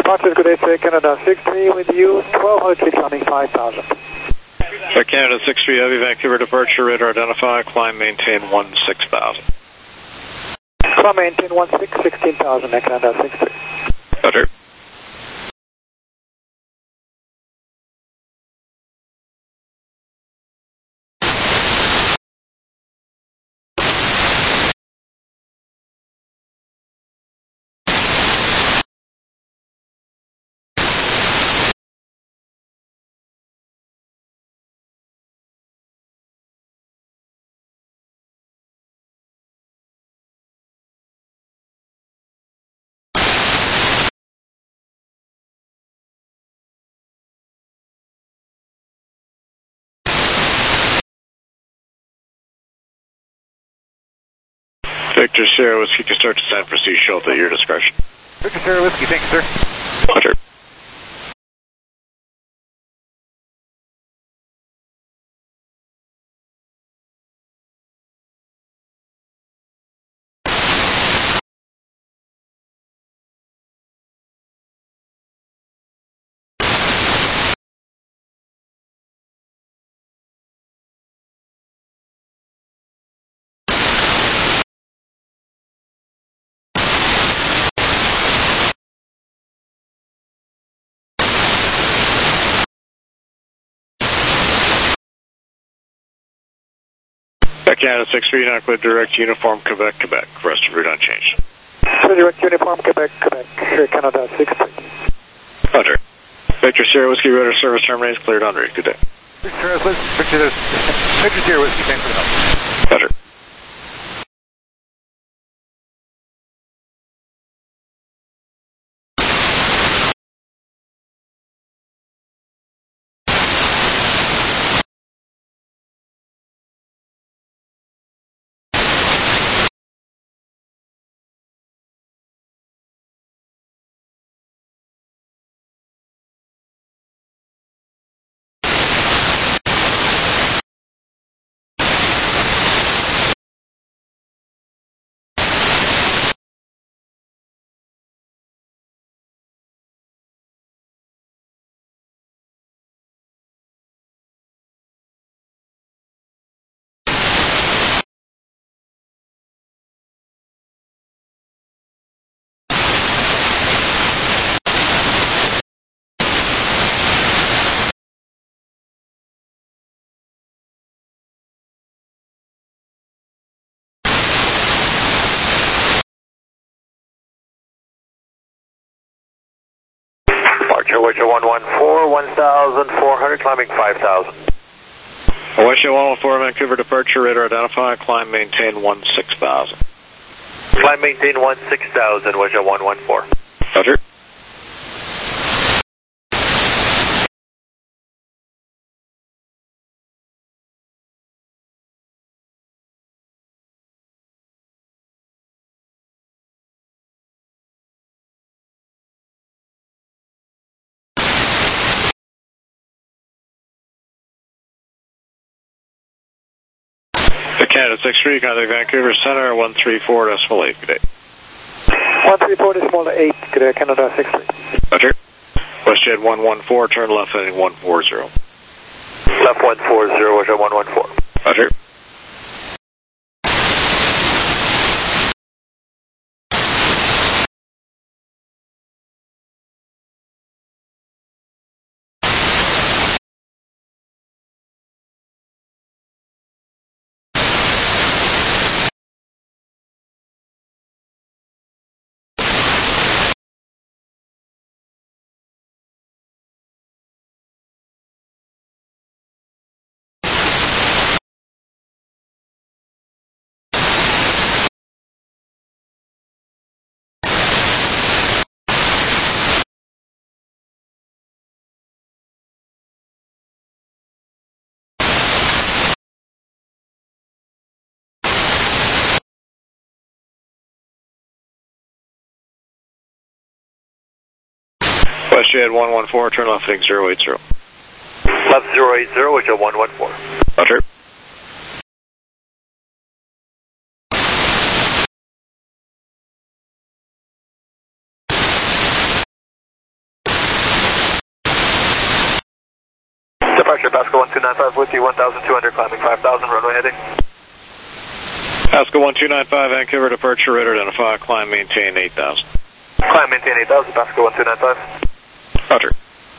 Departure, good day, Air Canada six three with you, twelve hundred feet climbing five thousand. Air Canada six three Heavy, Vancouver departure, radar identify, climb maintain one six thousand. Climb maintain one six, sixteen thousand, Air Canada six three. Roger. Victor Sierra Whiskey can start to descent, proceed shuttle at your discretion. Victor Sierra Whiskey, thank you, sir. Roger. Air Canada six three, not clear direct uniform, Quebec, Quebec. Rest of route unchanged. Direct uniform, Quebec, Quebec, Air Canada six three. Roger. Victor Sierra Whiskey, radar service terminates, cleared on route. Good day. Victor Sierra Whiskey, Victor, Victor Sierra Whiskey, thanks for the help. Roger. Departure one one four, one thousand four hundred, climbing five thousand. Wisha one one four, Vancouver departure, radar identify, climb maintain one six thousand. Climb maintain one six thousand, Wisha one one four. Roger. Air Canada six three, contact Vancouver Center, one three four decimal eight, good day. one three four decimal eight, good day, Canada six three. Roger. WestJet one one four, turn left heading one four zero. Left one four zero, WestJet one one four. Roger. WestJet one one four, turn left heading zero eight zero. Left zero eight zero, WestJet one one four. Roger. departure, Pascal one two nine five with you, one thousand two hundred, climbing five thousand, runway heading. Pascal one two nine five, Vancouver departure, radar identify, climb maintain eight thousand. Climb maintain eight thousand, Pascal one two nine five. Roger.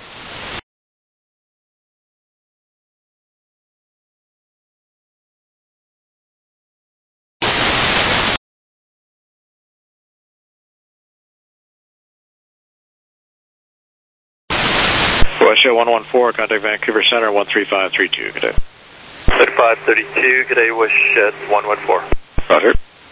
Russia one one four, contact Vancouver Center one three five three two, good day. thirty-five thirty-two, good day, wish at one one four. Roger.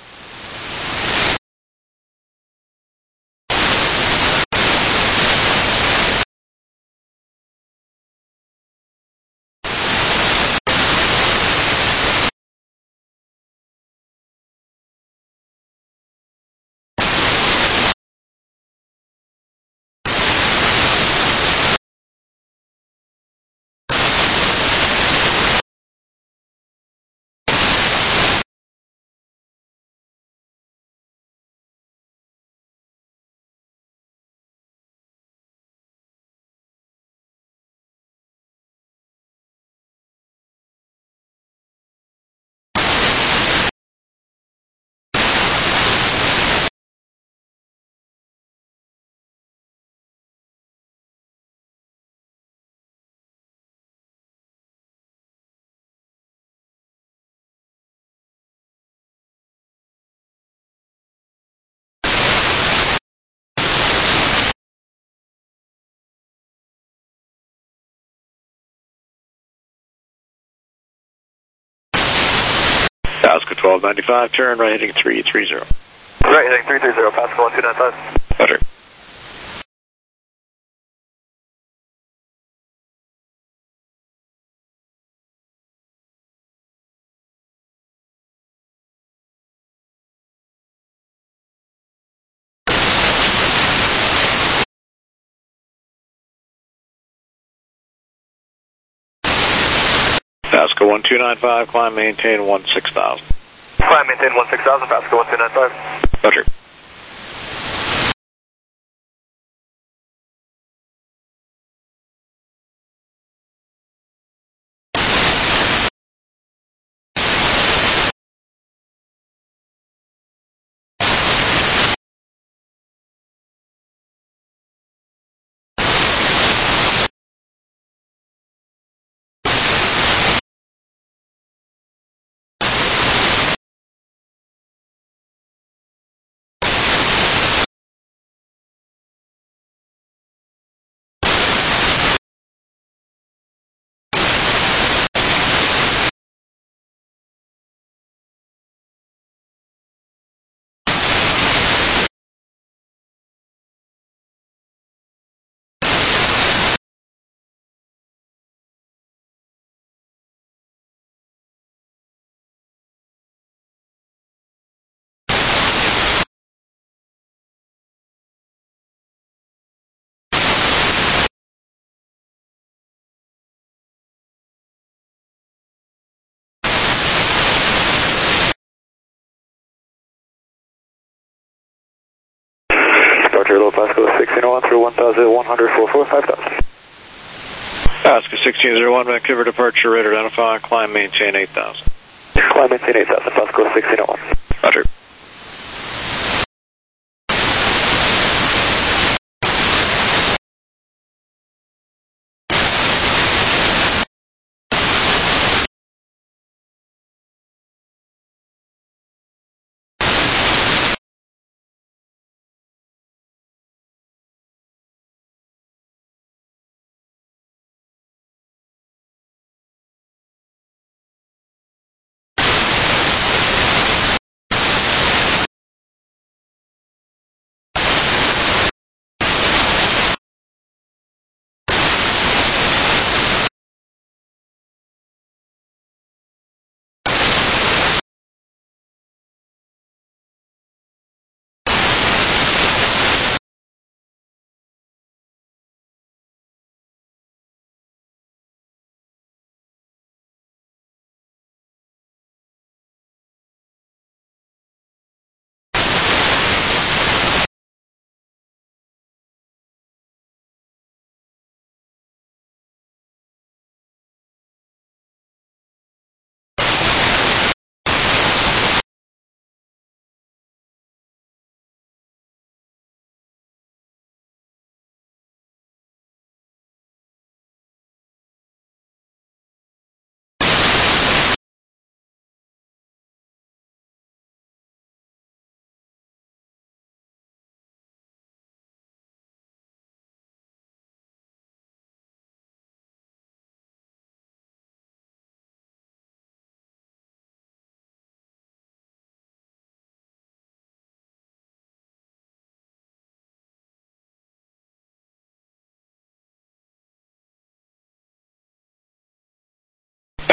Pascal twelve ninety-five, turn right heading three three zero. Right heading three three zero, Pascal one two nine five. Roger. Pascal one two nine five, climb maintain one six thousand. Climb maintain one six thousand, Pascal one two nine five. Roger. Departure low Pascal sixteen oh one through one thousand one hundred, four four, five thousand. Pascal sixteen oh one, Vancouver departure, radar identify, climb maintain eight thousand. Climb maintain eight thousand, Pascal sixteen oh one. Roger.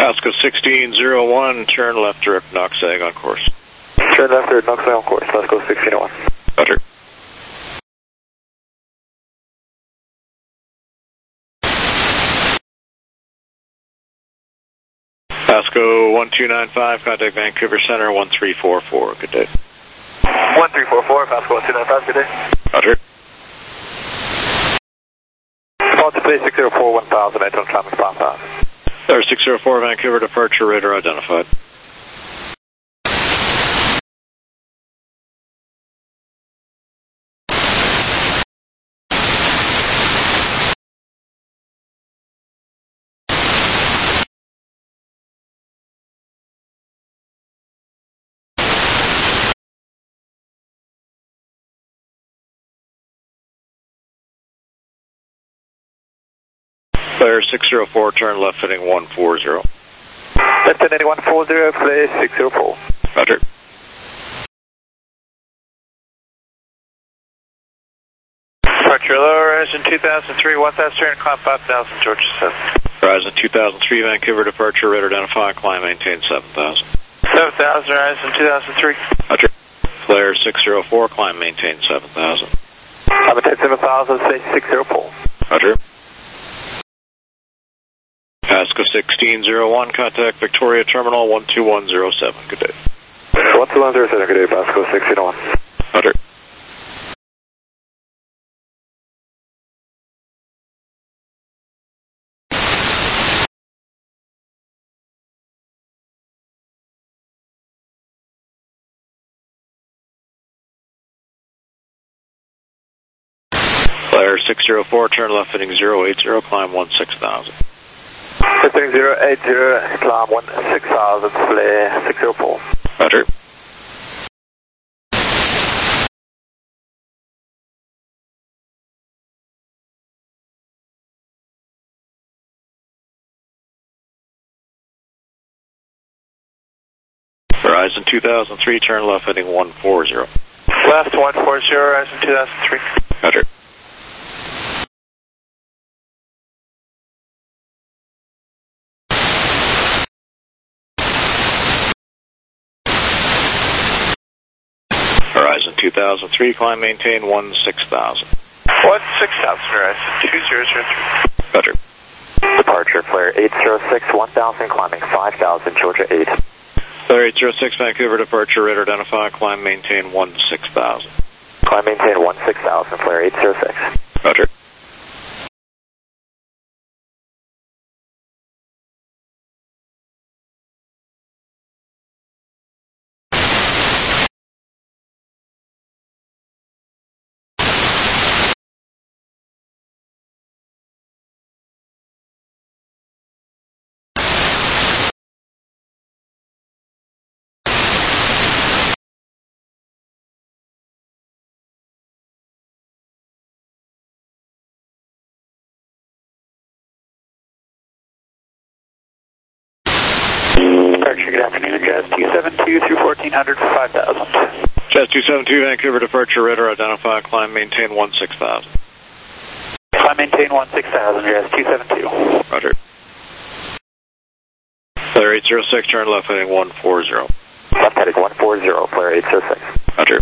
Pasco sixteen oh one, turn left direct Noxag on course. Turn left direct Noxag on course, Pasco sixteen oh one. Roger. Pasco one two nine five, contact Vancouver Center one three four four, good day. one three four four, Pasco one two nine five, good day. Roger. Default to play six zero four one thousand, Anton climbing five thousand. There, six zero four Vancouver departure, radar identified. Flare six zero four, turn left heading one four zero. Left heading one four zero, play six zero four. Roger. Departure low, Horizon two thousand three, one thousand three, and climb five thousand, Georgia seven. Horizon two thousand three, Vancouver departure, radar identify, climb maintain seven thousand. seven thousand, Horizon two thousand three. Roger. Flare six zero four, climb maintain seven thousand. Climb maintain seven thousand, say six zero four. Roger. Pasco sixteen oh one, contact Victoria Terminal one two one zero seven, good day. one two one zero seven, good day, Pasco sixteen oh one. Roger. Flare six zero four, turn left heading zero eight zero, climb one six thousand. Heading zero eight zero, climb one six thousand, flare six zero four. Roger. Horizon two thousand three, turn left heading one four zero. Left one four zero, Horizon two thousand three. Roger. Horizon two thousand three, climb maintain one six thousand. one six thousand, Horizon two zero zero three. Roger. Departure, flare eight zero six, one thousand, climbing five thousand, Georgia eight. Flare eight zero six, Vancouver departure, radar identify, climb maintain one six thousand. Climb maintain one six thousand, flare eight zero six. Roger. Departure, good afternoon, Jazz two seven two through fourteen hundred for five thousand. Jazz two seven two, Vancouver departure, radar identify, climb maintain one six thousand. Climb maintain one six thousand, Jazz two seven two. Roger. Flare eight zero six, turn left heading one four zero. Left heading one four zero, flare eight zero six. Roger.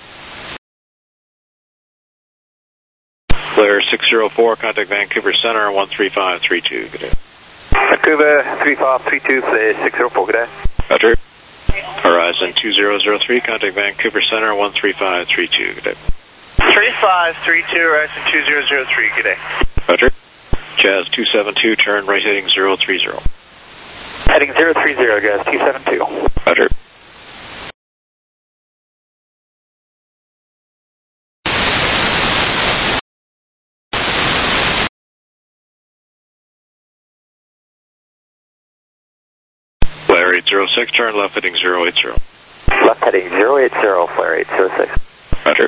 Flare six zero four, contact Vancouver Center one three five three two, good day. Vancouver three five three two, flare six zero four, good day. Roger. Horizon two zero zero three, contact Vancouver Center one three five three two, good day. three five three two, Horizon two zero zero three, good day. Roger. Jazz two seven two, turn right heading zero three zero. Heading zero three zero, Jazz two seven two. Roger. Flare eight zero six, turn left heading zero eight zero. Left heading zero eight zero, flare eight zero six. Roger.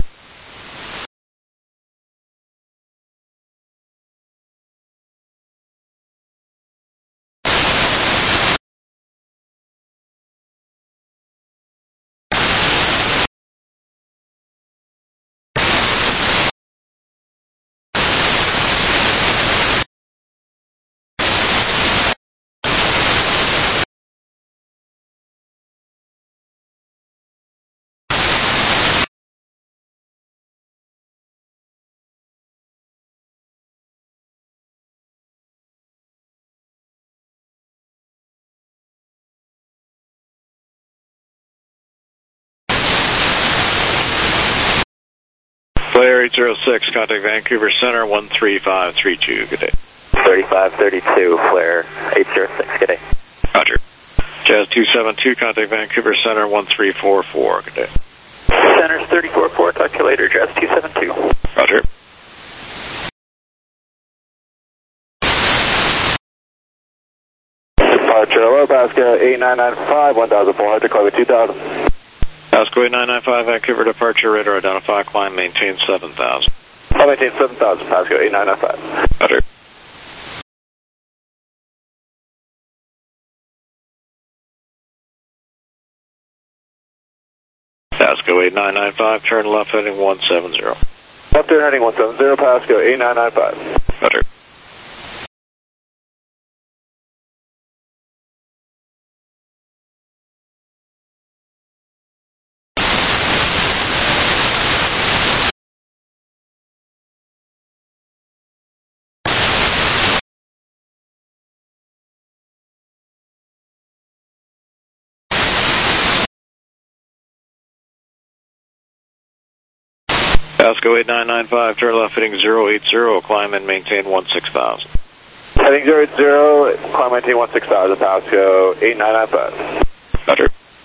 Clear eight zero six, contact Vancouver Center one three five three two, good day. thirty-five thirty-two, flare eight zero six, good day. Roger. Jazz two seven two, contact Vancouver Center one three four four, good day. Center's thirty-four four, talk to you later, Jazz two seven two. Roger. Departure, hello, Pasco eight nine nine five, one thousand four hundred, climb two thousand. Pasco eight nine nine five, Vancouver departure, radar identify, climb, maintain seven thousand. I'll maintain seven thousand, Pasco eight nine nine five. Roger. Pasco eight nine nine five, turn left heading one seven zero. Left turn heading one seven zero, Pasco eight nine nine five. Roger. Pasco eight nine nine five, turn left heading zero eight zero, climb and maintain one six thousand. Heading zero eight zero, climb maintain one six thousand, Pasco eight nine nine five. Roger.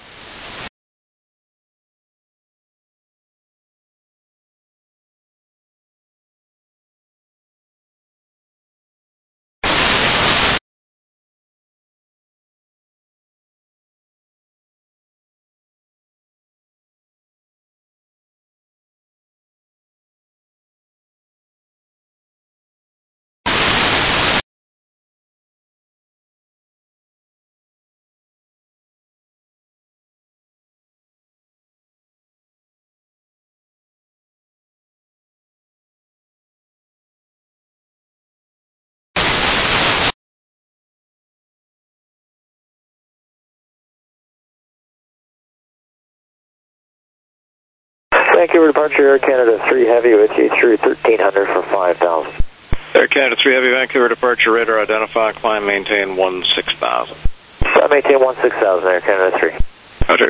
Vancouver departure, Air Canada three Heavy with you through thirteen hundred for five thousand. Air Canada three Heavy, Vancouver departure, radar identify, climb, maintain one six thousand. I maintain one six thousand, Air Canada three. Roger.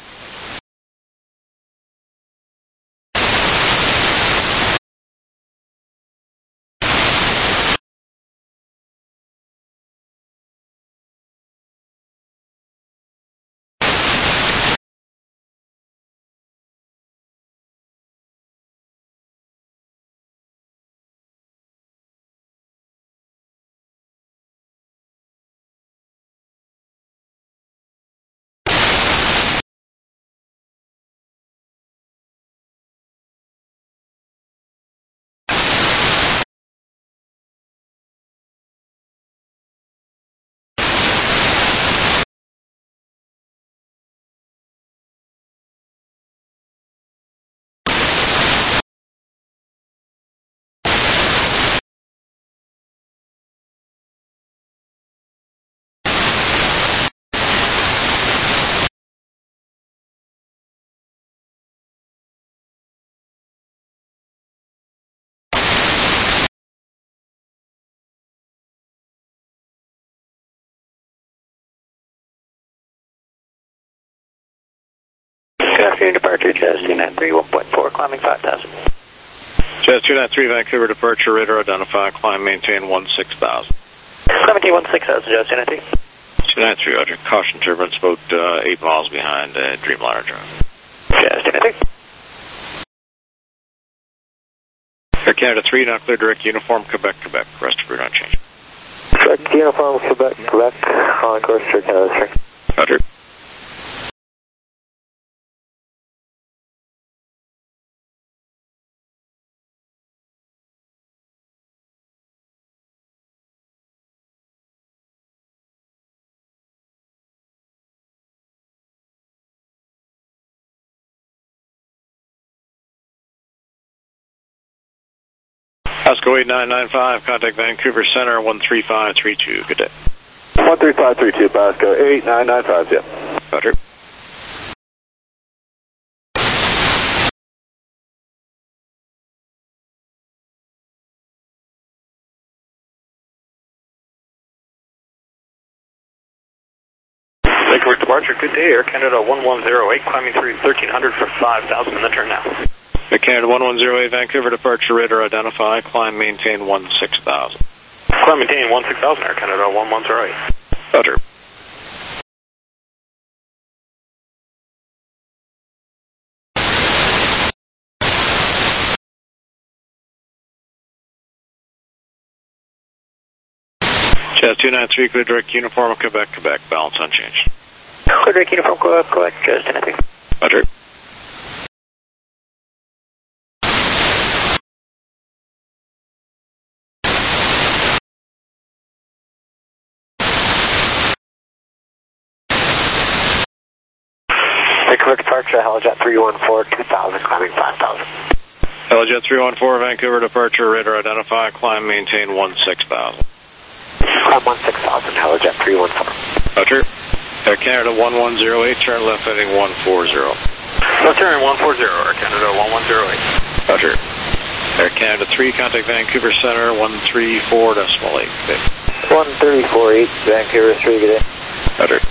Good afternoon, departure, Jazz two nine three, one point four, climbing five thousand. Jazz two nine three, Vancouver departure, radar identify, climb, maintain one six thousand. Climb maintain one six thousand, Jazz two nine three. two nine three, Roger. Caution turbulence, about uh, eight miles behind uh, Dreamliner Drive. Jazz two nine three. Air Canada three, now clear direct uniform, Quebec, Quebec. Rest of route unchanged. Direct uniform, Quebec, Quebec, on course to Air Canada three. Roger. Pasco eight nine nine five, contact Vancouver Center one three five three two, good day. one three five three two, Pasco eight nine nine five, yeah. Roger. Vancouver departure, good day, Air Canada one one zero eight, climbing through thirteen hundred for five thousand in the turn now. Air Canada one one zero eight, Vancouver departure, radar identify, climb maintain one six thousand. Climb maintain one six thousand, Air Canada one one zero eight. Roger. Jazz two nine three, clear direct uniform, Quebec, Quebec, balance unchanged. Clear direct uniform, Quebec, Quebec, Jazz two nine three. Roger. Vancouver departure, Helijet three one four, two thousand, climbing five thousand. Helijet three one four, Vancouver departure, radar identify, climb maintain one six thousand. Climb one six thousand, Helijet three one four. Roger. Air Canada one one zero eight, turn left heading one four zero. Left turn one four zero, Air Canada one one zero eight. Roger. Air Canada three, contact Vancouver Center, one three four decimal eight. one three four eight, Vancouver three, good day. Roger.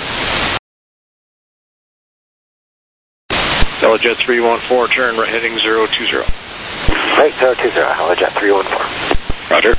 Helijet three one four, turn right heading zero two zero. Right, zero two zero, Helijet three one four. Roger.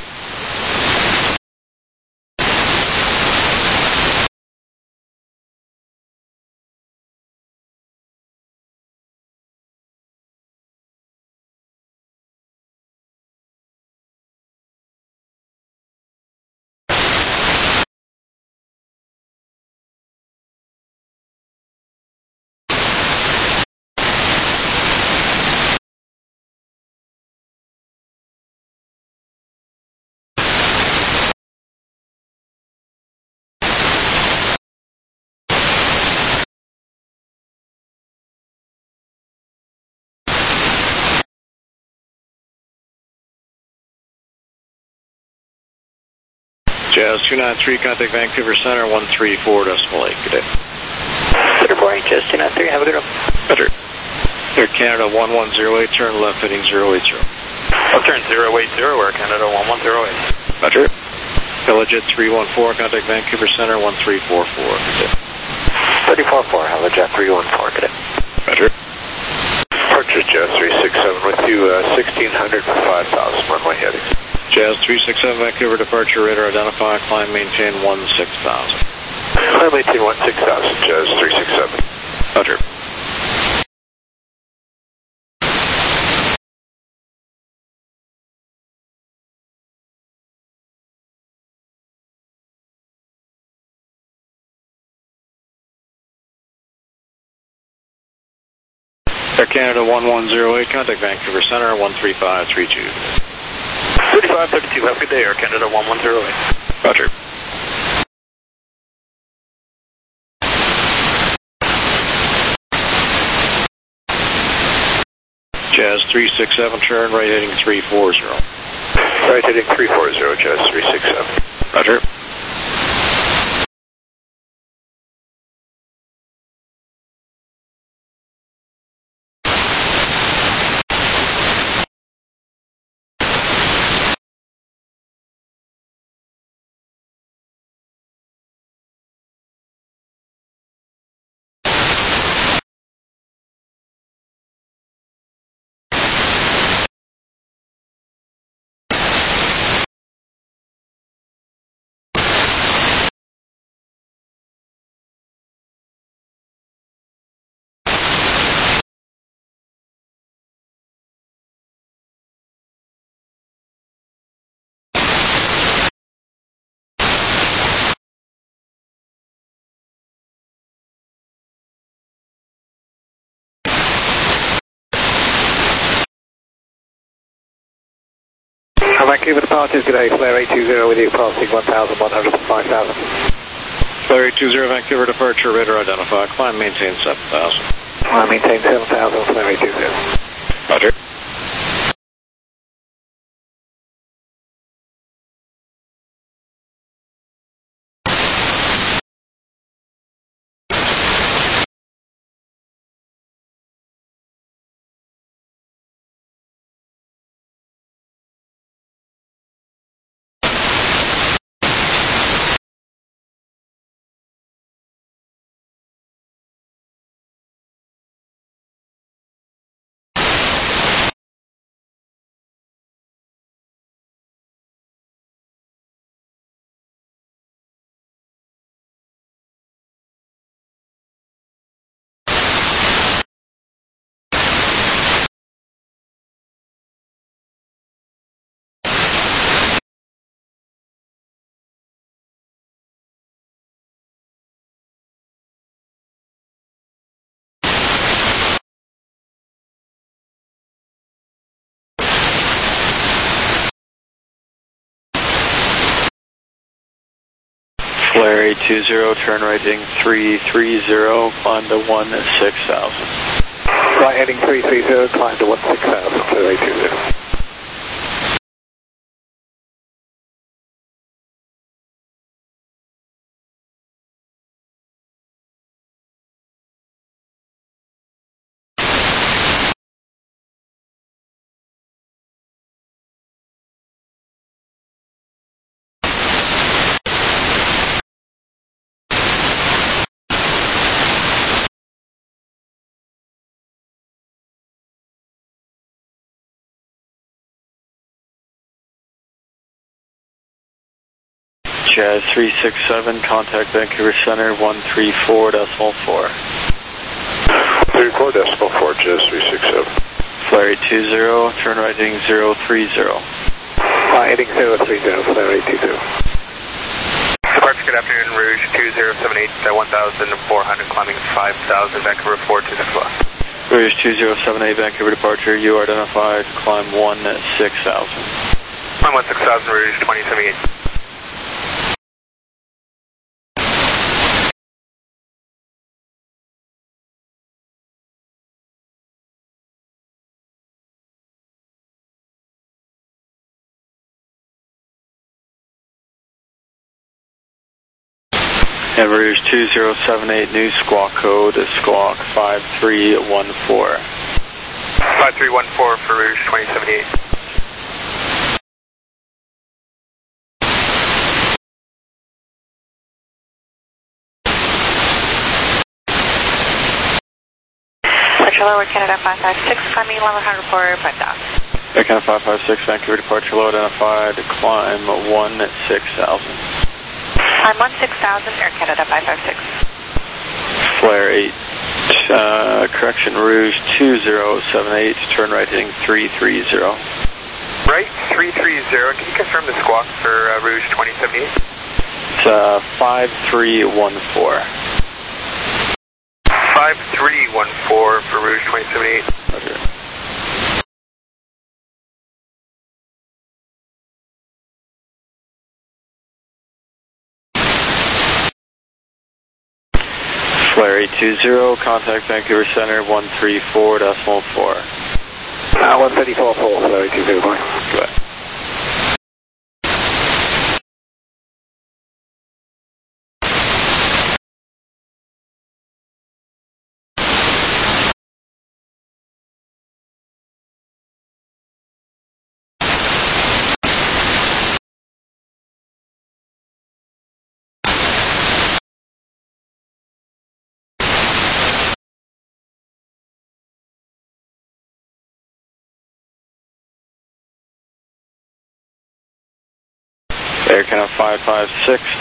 Jazz two nine three, contact Vancouver Center, one three four decimal eight. Good day. Good morning, Jazz two nine three, have a good one. Roger. Air Canada one one zero eight, turn left heading zero eight zero. Left turn zero eight zero, Air Canada one one zero eight. Roger. Helijet three one four, contact Vancouver Center, one three four four. Good day. three four four, Helijet three one four, good day. Roger. Departure Jazz three six seven with you, uh, sixteen hundred for five thousand, runway heading. Jazz three six seven, Vancouver departure, radar identify, climb maintain one six thousand. Climb maintain one six thousand, Jazz three six seven. Roger. Air Canada one one zero eight, contact Vancouver Center, one three five three two. thirty-five thirty-two, have a good day, Air Canada one one zero eight. Roger. Jazz three six seven, turn right heading three four zero. Right heading three four zero, Jazz three six seven. Roger. Vancouver departures, good day, Flare eight two zero with you, passing one thousand one hundred and five thousand. Flare eight two zero, Vancouver departure, radar identify, climb maintain seven thousand. Climb maintain seven thousand, Flare eight two zero. Roger. Flare eight two zero, turn right heading three three zero, climb to one six thousand. Right heading three three zero, climb to one six thousand, Flare eight two zero. Jazz three six seven, contact Vancouver Center one three four decimal four. three four decimal four, Jazz three six seven. Flare eight two zero, turn right heading zero three zero. Right heading zero three zero, Flare eight two zero. Departure, good afternoon, Rouge two zero seven eight, one thousand four hundred, climbing five thousand, Vancouver four two six one. Rouge two zero seven eight, Vancouver departure, you are identified, climb one six thousand. Climb one six thousand, Rouge twenty seventy-eight. And Rouge two zero seven eight, new squawk code, squawk five three one four. five three one four for Rouge twenty seventy-eight. Departure lower Canada five five six, climbing eleven hundred for five thousand. Air Canada five five six, Vancouver departure low identified, climb one six thousand. Climb one six thousand, Air Canada five five six. Flare eight, uh, correction, Rouge two zero seven eight, turn right heading three three zero. Right, three three zero, can you confirm the squawk for uh, Rouge twenty seventy-eight? It's uh, five three one four. five three one four for Rouge twenty seventy-eight. Okay. Flare eight two zero, contact Vancouver Center one three four decimal four. Uh, one thirty-four four, Flare eight two zero, bye. Goodbye. Air Canada five five six,